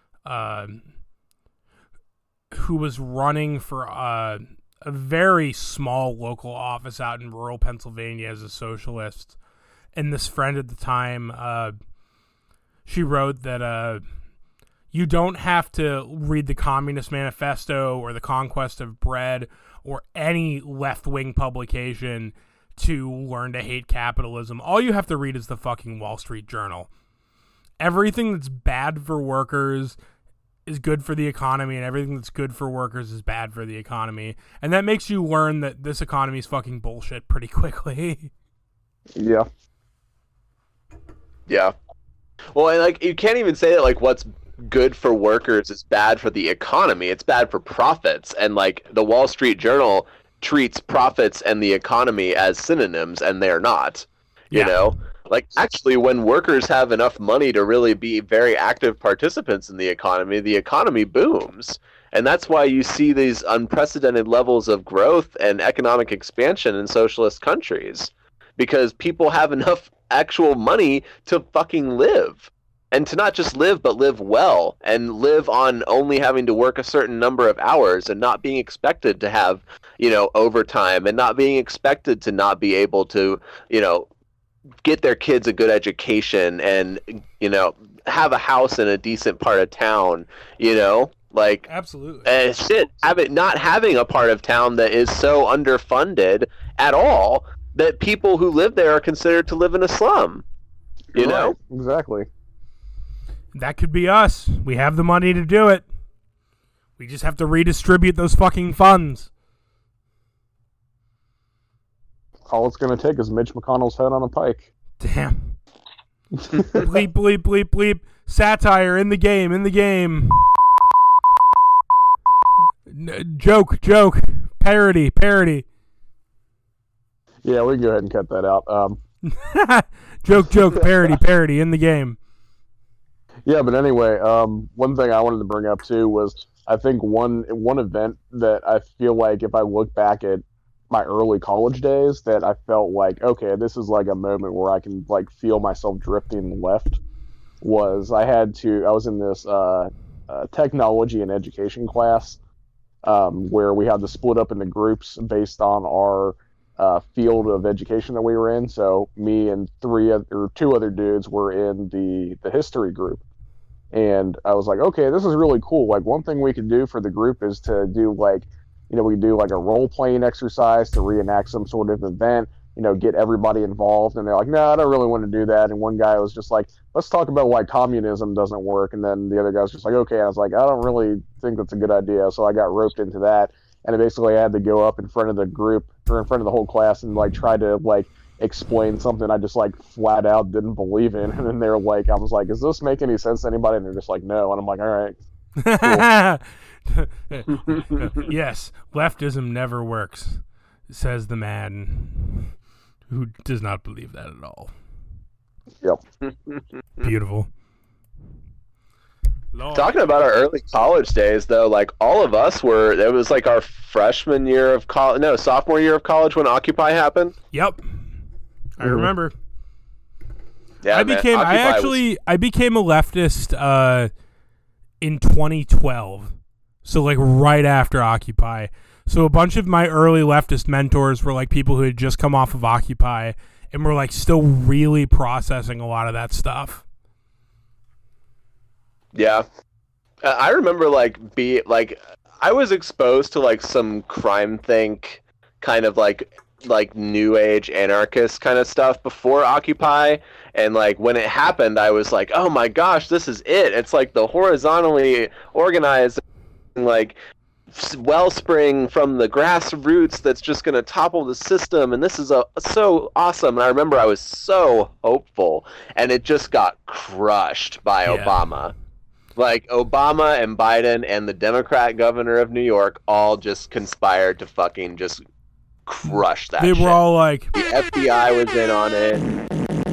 A: who was running for a very small local office out in rural Pennsylvania as a socialist. And this friend at the time, she wrote that you don't have to read the Communist Manifesto or the Conquest of Bread or any left-wing publication to learn to hate capitalism. All you have to read is the fucking Wall Street Journal. Everything that's bad for workers is good for the economy, and everything that's good for workers is bad for the economy. And that makes you learn that this economy is fucking bullshit pretty quickly.
B: Yeah.
C: Yeah. Well, and like, you can't even say that like what's good for workers is bad for the economy. It's bad for profits. And like the Wall Street Journal treats profits and the economy as synonyms, and they're not. You
A: Yeah.
C: know? Like, actually, when workers have enough money to really be very active participants in the economy booms. And that's why you see these unprecedented levels of growth and economic expansion in socialist countries. Because people have enough actual money to fucking live. And to not just live, but live well. And live on only having to work a certain number of hours and not being expected to have, overtime, and not being expected to not be able to, get their kids a good education and, have a house in a decent part of town, like
A: Absolutely.
C: not having a part of town that is so underfunded at all that people who live there are considered to live in a slum, you know?
B: Right, exactly.
A: That could be us. We have the money to do it. We just have to redistribute those fucking funds.
B: All it's going to take is Mitch McConnell's head on a pike.
A: Damn. Bleep, bleep, bleep, bleep. Satire in the game, in the game. Joke. Parody.
B: Yeah, we can go ahead and cut that out.
A: Joke, parody in the game.
B: Yeah, but anyway, one thing I wanted to bring up too was I think one event that I feel like if I look back at my early college days that I felt like, okay, this is like a moment where I can like feel myself drifting left was I was in this technology and education class where we had to split up into groups based on our field of education that we were in. So me and two other dudes were in the history group. And I was like, okay, this is really cool. Like one thing we could do for the group is to do like, we do like a role-playing exercise to reenact some sort of event, get everybody involved. And they're like, no, I don't really want to do that. And one guy was just like, let's talk about why communism doesn't work. And then the other guy was just like, okay. I was like, I don't really think that's a good idea. So I got roped into that. And basically I had to go up in front of the group or in front of the whole class and like try to like explain something I just like flat out didn't believe in. And then they're like, I was like, does this make any sense to anybody? And they're just like, no. And I'm like, all right.
A: Yes, leftism never works, says the man who does not believe that at all.
B: Yep.
A: Beautiful. Lord.
C: Talking about our early college days, though, like all of us it was like our freshman year of college, no, sophomore year of college when Occupy happened.
A: Yep. I remember.
C: Yeah,
A: I became a leftist in 2012. So like right after Occupy. So a bunch of my early leftist mentors were like people who had just come off of Occupy and were like still really processing a lot of that stuff.
C: Yeah. I remember I was exposed to like some crime think kind of like new age anarchist kind of stuff before Occupy, and like when it happened I was like, oh my gosh, this is it. It's like the horizontally organized like wellspring from the grassroots that's just going to topple the system, and this is so awesome. And I remember I was so hopeful, and it just got crushed by Obama. Like Obama and Biden and the Democrat governor of New York all just conspired to fucking just crush that shit.
A: They were all like,
C: the FBI was in on it.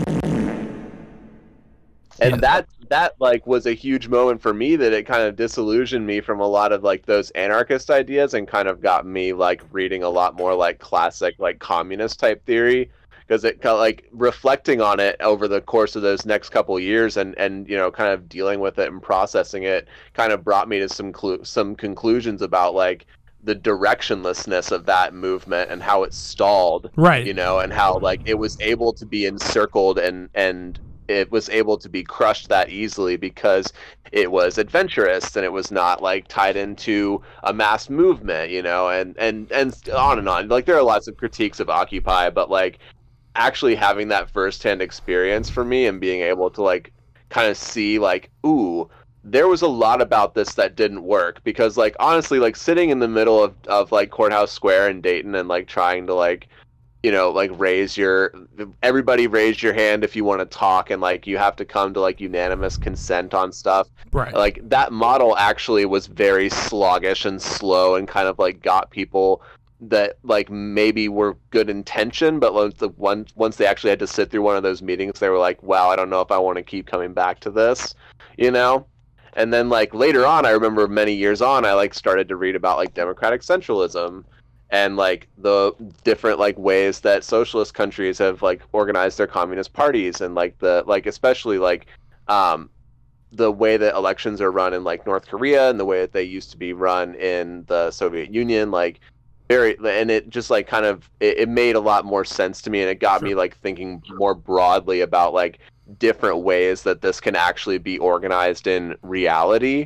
C: And that like was a huge moment for me, that it kind of disillusioned me from a lot of like those anarchist ideas and kind of got me like reading a lot more like classic like communist type theory, because it kind of like reflecting on it over the course of those next couple of years and kind of dealing with it and processing it kind of brought me to some conclusions about like the directionlessness of that movement and how it stalled,
A: right,
C: and how like it was able to be encircled and it was able to be crushed that easily because it was adventurous and it was not like tied into a mass movement, and on and on. Like there are lots of critiques of Occupy, but like actually having that firsthand experience for me and being able to like kind of see like, ooh, there was a lot about this that didn't work, because like honestly, like sitting in the middle of like Courthouse Square in Dayton and like trying to like like everybody raise your hand if you want to talk, and like you have to come to like unanimous consent on stuff.
A: Right.
C: Like that model actually was very sluggish and slow, and kind of like got people that like maybe were good intention, but once they actually had to sit through one of those meetings, they were like, wow, I don't know if I want to keep coming back to this, And then like later on, I remember many years on, I like started to read about like democratic centralism and like the different like ways that socialist countries have like organized their communist parties, and like especially like the way that elections are run in like North Korea and the way that they used to be run in the Soviet Union, like and it just like kind of it made a lot more sense to me, and it got me like thinking more broadly about like different ways that this can actually be organized in reality,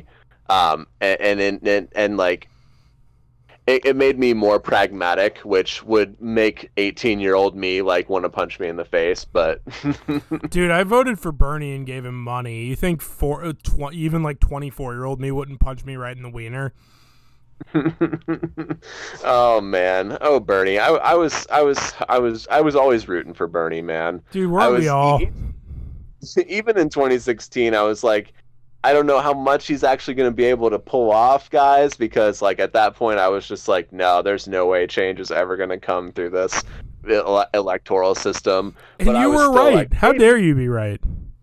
C: and like it made me more pragmatic, which would make 18-year-old me like want to punch me in the face. But
A: dude, I voted for Bernie and gave him money. You think even like 24-year-old me wouldn't punch me right in the wiener?
C: Oh man, Bernie. I was always rooting for Bernie, man.
A: Dude, weren't we all?
C: Even in 2016, I was like, I don't know how much he's actually going to be able to pull off, guys, because like at that point I was just like, no, there's no way change is ever going to come through this electoral system.
A: And
C: but
A: you were right.
C: like,
A: how dare you be right?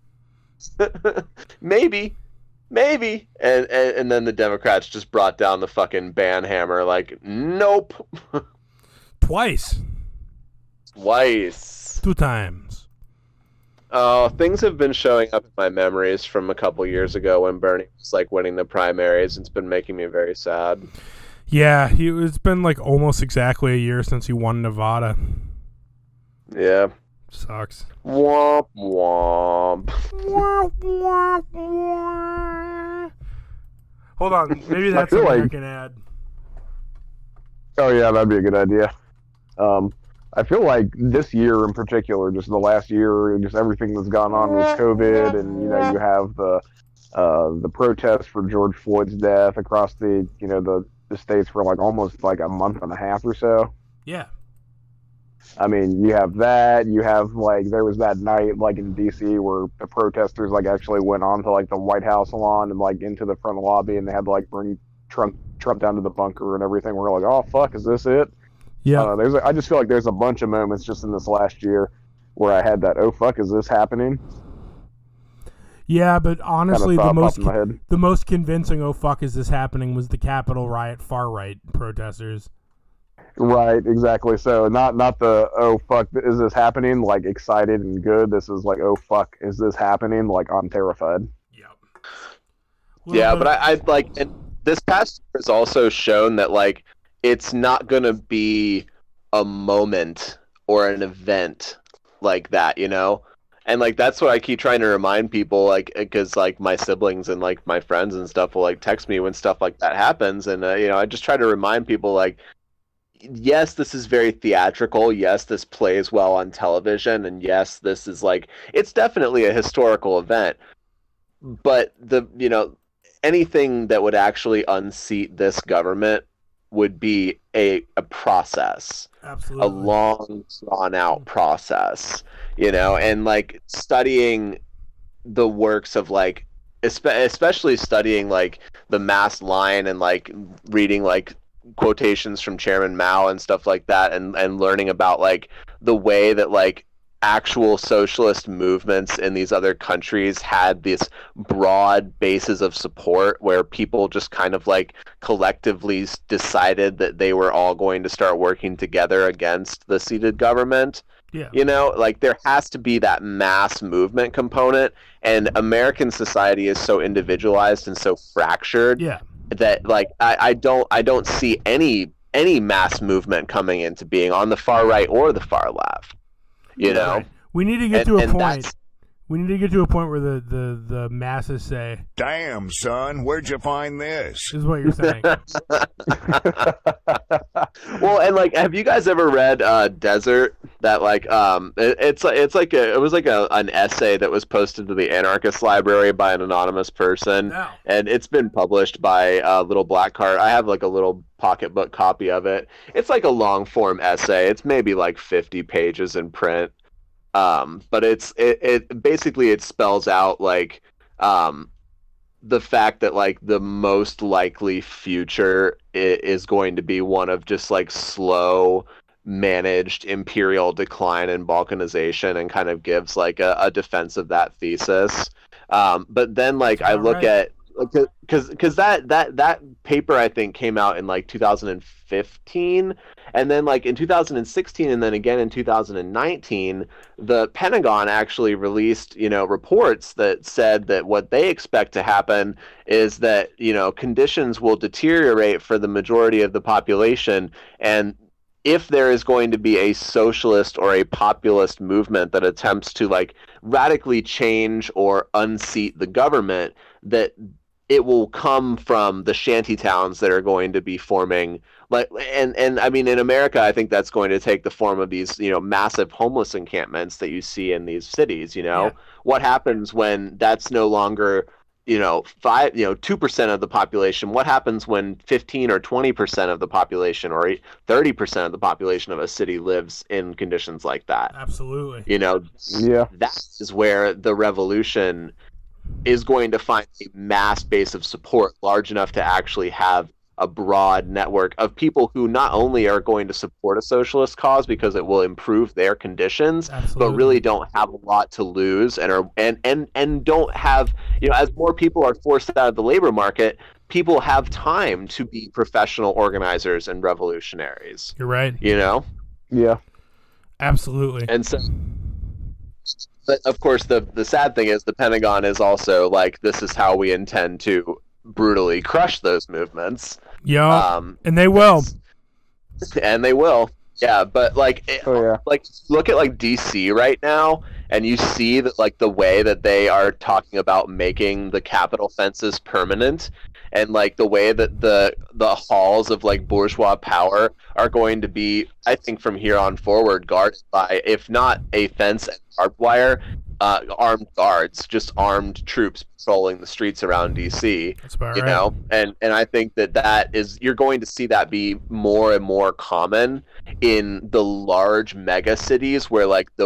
C: Maybe. And then the Democrats just brought down the fucking ban hammer. Like, nope.
A: Twice. 2 times.
C: Oh, things have been showing up in my memories from a couple years ago when Bernie was like winning the primaries. It's been making me very sad.
A: Yeah, it's been like almost exactly a year since he won Nevada.
C: Yeah.
A: Sucks.
C: Womp womp.
A: Hold on, maybe that's an American ad.
B: Oh yeah, that'd be a good idea. I feel like this year in particular, just the last year, just everything that's gone on with COVID, and you have the protests for George Floyd's death across the the states for like almost like a month and a half or so.
A: Yeah.
B: I mean, you have that. You have like there was that night like in D.C. where the protesters like actually went on to like the White House lawn and like into the front lobby, and they had to like bring Trump down to the bunker and everything. We're like, oh fuck, is this it?
A: Yeah.
B: I just feel like there's a bunch of moments just in this last year where I had that, oh fuck, is this happening?
A: Yeah, but honestly,
B: kind of
A: the most convincing "oh fuck, is this happening" was the Capitol riot far right protesters.
B: Right, exactly. So not the oh fuck, is this happening? Like excited and good. This is like oh fuck, is this happening? Like I'm terrified.
A: Yep.
C: Yeah, but I like, and this past year has also shown that like it's not gonna be a moment or an event like that, And like that's what I keep trying to remind people, like because like my siblings and like my friends and stuff will like text me when stuff like that happens, and I just try to remind people like, yes, this is very theatrical. Yes, this plays well on television, and yes, this is like it's definitely a historical event. But anything that would actually unseat this government would be a process.
A: Absolutely.
C: A long drawn out process, and like studying the works of like especially studying like the mass line and like reading like quotations from Chairman Mao and stuff like that, and learning about like the way that like actual socialist movements in these other countries had this broad bases of support where people just kind of like collectively decided that they were all going to start working together against the seated government.
A: Yeah.
C: Like there has to be that mass movement component, and American society is so individualized and so fractured.
A: Yeah.
C: That like I don't see any mass movement coming into being on the far right or the far left.
A: Right. We need to get to a point. We need to get to a point where the masses say,
F: Damn, son, where'd you find this?
A: "This is what you're saying."
C: Well, and like, have you guys ever read Desert? That like, it was like an essay that was posted to the Anarchist Library by an anonymous person,
A: No.
C: and it's been published by Little Black Cart. I have like a little pocketbook copy of it. It's like a long form essay. It's maybe like 50 pages in print. But it basically it spells out like the fact that like the most likely future is going to be one of just like slow managed imperial decline and balkanization, and kind of gives like a defense of that thesis. But then like I look at, because that paper I think came out in like 2015, and then like in 2016, and then again in 2019, the Pentagon actually released reports that said that what they expect to happen is that conditions will deteriorate for the majority of the population, and if there is going to be a socialist or a populist movement that attempts to like radically change or unseat the government, that it will come from the shanty towns that are going to be forming. Like, and I mean, in America, I think that's going to take the form of these, massive homeless encampments that you see in these cities.
A: Yeah.
C: What happens when that's no longer, 2% of the population? What happens when 15 or 20% of the population, or 30% of the population of a city lives in conditions like that?
A: Absolutely.
B: Yeah.
C: That is where the revolution is going to find a mass base of support large enough to actually have a broad network of people who not only are going to support a socialist cause because it will improve their conditions,
A: Absolutely.
C: but really don't have a lot to lose, and are and don't have, as more people are forced out of the labor market, people have time to be professional organizers and revolutionaries.
A: You're right.
B: Yeah.
A: Absolutely.
C: And so, but of course, the sad thing is the Pentagon is also like, this is how we intend to brutally crush those movements.
A: Yeah. And they will.
C: And they will. Yeah, but like,
B: Oh,
C: look at like DC right now, and you see that like the way that they are talking about making the Capitol fences permanent, and like the way that the halls of like bourgeois power are going to be, I think from here on forward, guarded by, if not a fence and barbed wire, armed guards, just armed troops patrolling the streets around DC.
A: That's about right.
C: And I think that is, you're going to see that be more and more common in the large mega cities where like the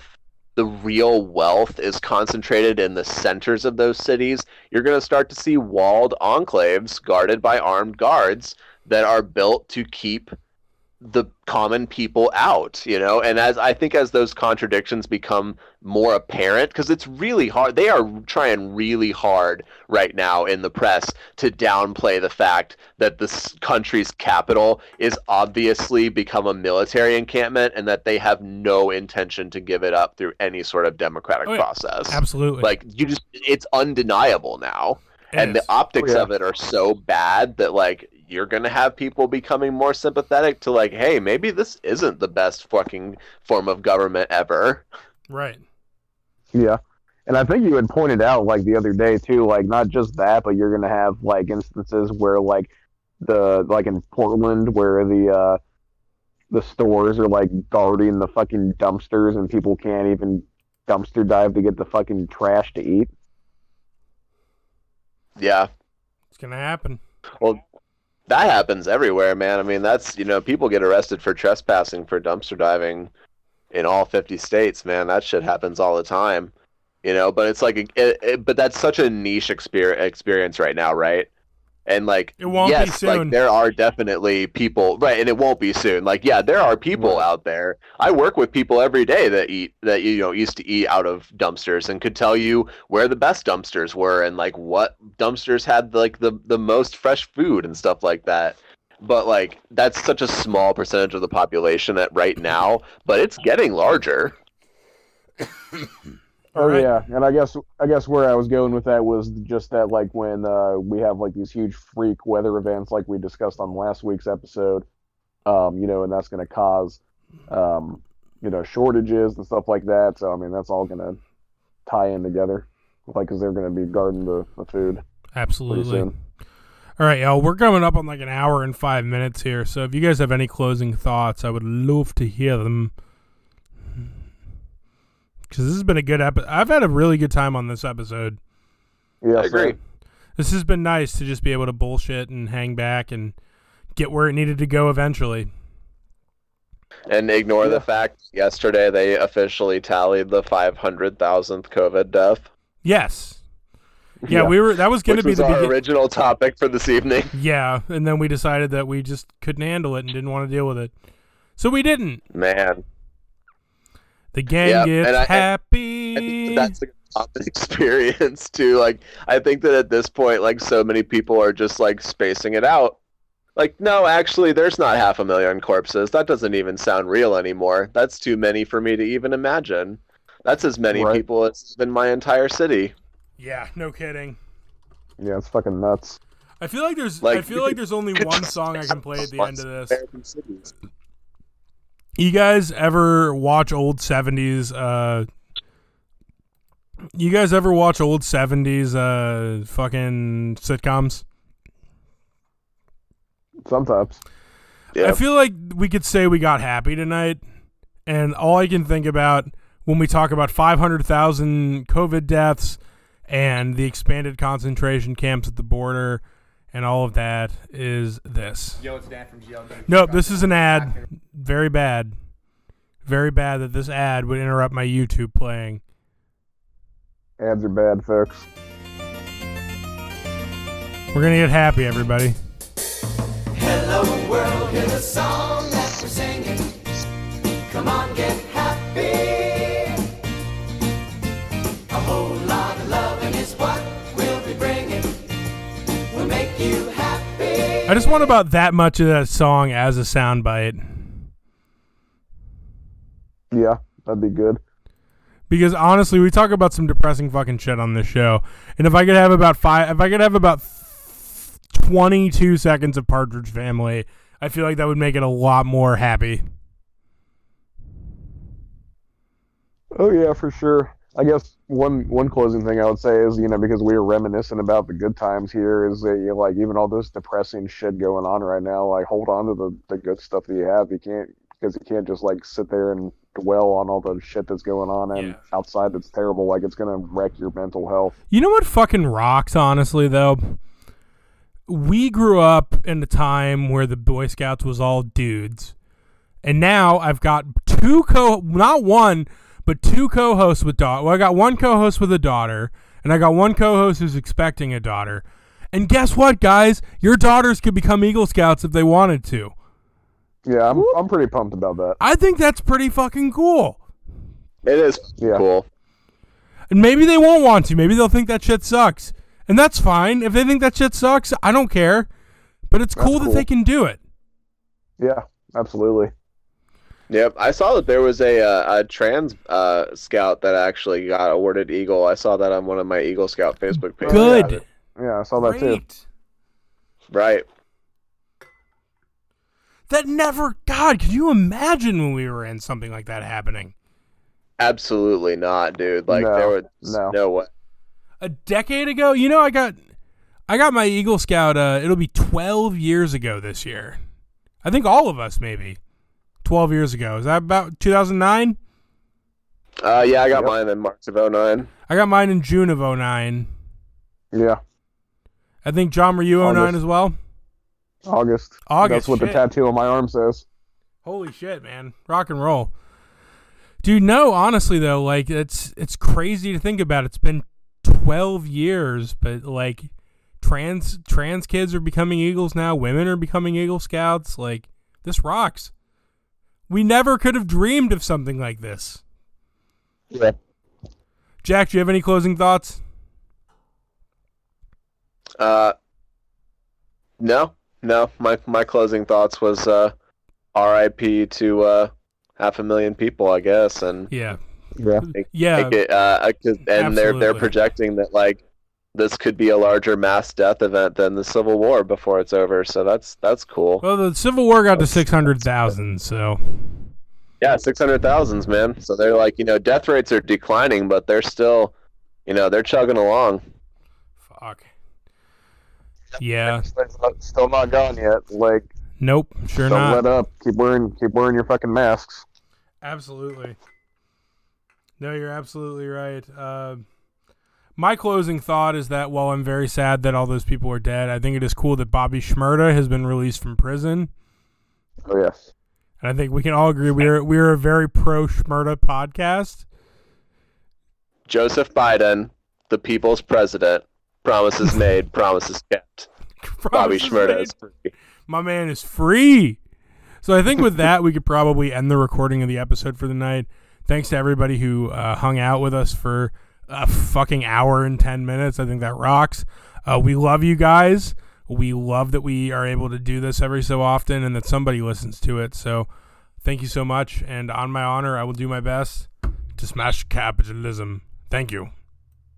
C: real wealth is concentrated in the centers of those cities. You're going to start to see walled enclaves guarded by armed guards that are built to keep the common people out, and as those contradictions become more apparent, because it's really hard, they are trying really hard right now in the press to downplay the fact that this country's capital is obviously become a military encampment, and that they have no intention to give it up through any sort of democratic process.
A: Absolutely.
C: Like, it's undeniable now. And the optics of it are so bad that like you're gonna have people becoming more sympathetic to like, hey, maybe this isn't the best fucking form of government ever.
A: Right.
B: Yeah. And I think you had pointed out like the other day too, like not just that, but you're gonna have like instances where like in Portland where the stores are like guarding the fucking dumpsters, and people can't even dumpster dive to get the fucking trash to eat.
C: Yeah.
A: It's gonna happen.
C: Well, that happens everywhere, man. I mean, that's, people get arrested for trespassing for dumpster diving in all 50 states, man. That shit happens all the time, but it's like, but that's such a niche experience right now, right? And like,
A: it won't be soon.
C: Like there are definitely people, right? And it won't be soon. Like, yeah, there are people out there. I work with people every day that used to eat out of dumpsters, and could tell you where the best dumpsters were, and like what dumpsters had like the most fresh food and stuff like that. But like, that's such a small percentage of the population right now, but it's getting larger.
B: Oh yeah, and I guess where I was going with that was just that like when we have like these huge freak weather events like we discussed on last week's episode, and that's going to cause shortages and stuff like that. So I mean that's all going to tie in together, like, because they're going to be guarding the food pretty
A: Absolutely.
B: soon.
A: All right, y'all. We're coming up on like an hour and 5 minutes here. So if you guys have any closing thoughts, I would love to hear them. Because this has been a good episode. I've had a really good time on this episode.
B: Yeah,
C: I agree.
A: This has been nice to just be able to bullshit and hang back and get where it needed to go eventually.
C: And ignore the fact yesterday they officially tallied the 500,000th COVID death.
A: Yes. Yeah, we were. That was going to be
C: Which was our original topic for this evening.
A: Yeah, and then we decided that we just couldn't handle it and didn't want to deal with it, so we didn't.
C: Man,
A: the gang gets happy.
C: I think that's a common experience too. Like, I think that at this point, like, so many people are just like spacing it out. Like, no, actually, there's not 500,000 corpses. That doesn't even sound real anymore. That's too many for me to even imagine. That's as many people as in my entire city.
A: Yeah, no kidding.
B: Yeah, it's fucking nuts.
A: I feel like there's only one song I can play at the end of this. You guys ever watch old 70s fucking sitcoms?
B: Sometimes.
C: Yeah.
A: I feel like we could say we got happy tonight, and all I can think about when we talk about 500,000 COVID deaths and the expanded concentration camps at the border and all of that is this.
G: Yo, it's Dan from GLG.
A: Nope, this is an ad. Very bad. Very bad that this ad would interrupt my YouTube playing.
B: Ads are bad, folks.
A: We're going to get happy, everybody.
E: Hello world, hear the song that we're singing. Come on, get happy. A whole lot of loving is what we'll be bringing. We'll make you happy.
A: I just want about that much of that song as a soundbite.
B: Yeah, that'd be good.
A: Because honestly, we talk about some depressing fucking shit on this show, and if I could have about 22 seconds of Partridge Family, I feel like that would make it a lot more happy.
B: Oh yeah, for sure. I guess one closing thing I would say is, because we were reminiscing about the good times here, is that, like, even all this depressing shit going on right now, like, hold on to the good stuff that you have. You can't just like sit there and dwell on all the shit that's going on and outside that's terrible. Like, it's gonna wreck your mental health.
A: You know what fucking rocks, honestly, though? We grew up in a time where the Boy Scouts was all dudes. And now I've got two co-hosts with daughter. Well, I got one co-host with a daughter, and I got one co-host who's expecting a daughter. And guess what, guys? Your daughters could become Eagle Scouts if they wanted to.
B: Yeah, I'm pretty pumped about that.
A: I think that's pretty fucking cool.
C: It is cool.
A: And maybe they won't want to. Maybe they'll think that shit sucks. And that's fine. If they think that shit sucks, I don't care. But it's cool that they can do it.
B: Yeah, absolutely.
C: Yep, I saw that there was a trans scout that actually got awarded Eagle. I saw that on one of my Eagle Scout Facebook pages.
A: Good.
B: Yeah, I saw that too.
C: Right.
A: God, could you imagine when we were in something like that happening?
C: Absolutely not, dude. Like, there was no way.
A: A decade ago, I got my Eagle Scout, it'll be 12 years ago this year. I think all of us, maybe. 12 years ago. Is that about 2009?
C: Yeah, I got mine in March of 2009.
A: I got mine in June of 2009.
B: Yeah.
A: I think, John, were you 2009 as well?
B: August. That's what the tattoo on my arm says.
A: Holy shit, man. Rock and roll. Dude, no, honestly, though, like, it's crazy to think about. It's been 12 years, but, like, trans kids are becoming Eagles now. Women are becoming Eagle Scouts. Like, this rocks. We never could have dreamed of something like this.
B: Yeah.
A: Jack, do you have any closing thoughts?
C: No. My closing thoughts was R.I.P. to 500,000 people, I guess, and and they're projecting that, like, this could be a larger mass death event than the Civil War before it's over. So that's cool.
A: Well, the Civil War got to 600,000, so
C: yeah, 600,000, man. So they're like, death rates are declining, but they're still they're chugging along.
A: Fuck. Yeah.
B: Still not gone yet. Like,
A: Nope. Sure
B: don't
A: not.
B: let up. Keep wearing your fucking masks.
A: Absolutely. No, you're absolutely right. My closing thought is that while I'm very sad that all those people are dead, I think it is cool that Bobby Shmurda has been released from prison.
B: Oh yes.
A: And I think we can all agree we're a very pro Shmurda podcast.
C: Joseph Biden, the people's president. Promises made, promises kept. Bobby Shmurda is free.
A: My man is free. So I think with that, we could probably end the recording of the episode for the night. Thanks to everybody who hung out with us for a fucking hour and 10 minutes. I think that rocks. We love you guys. We love that we are able to do this every so often and that somebody listens to it. So thank you so much. And on my honor, I will do my best to smash capitalism. Thank you.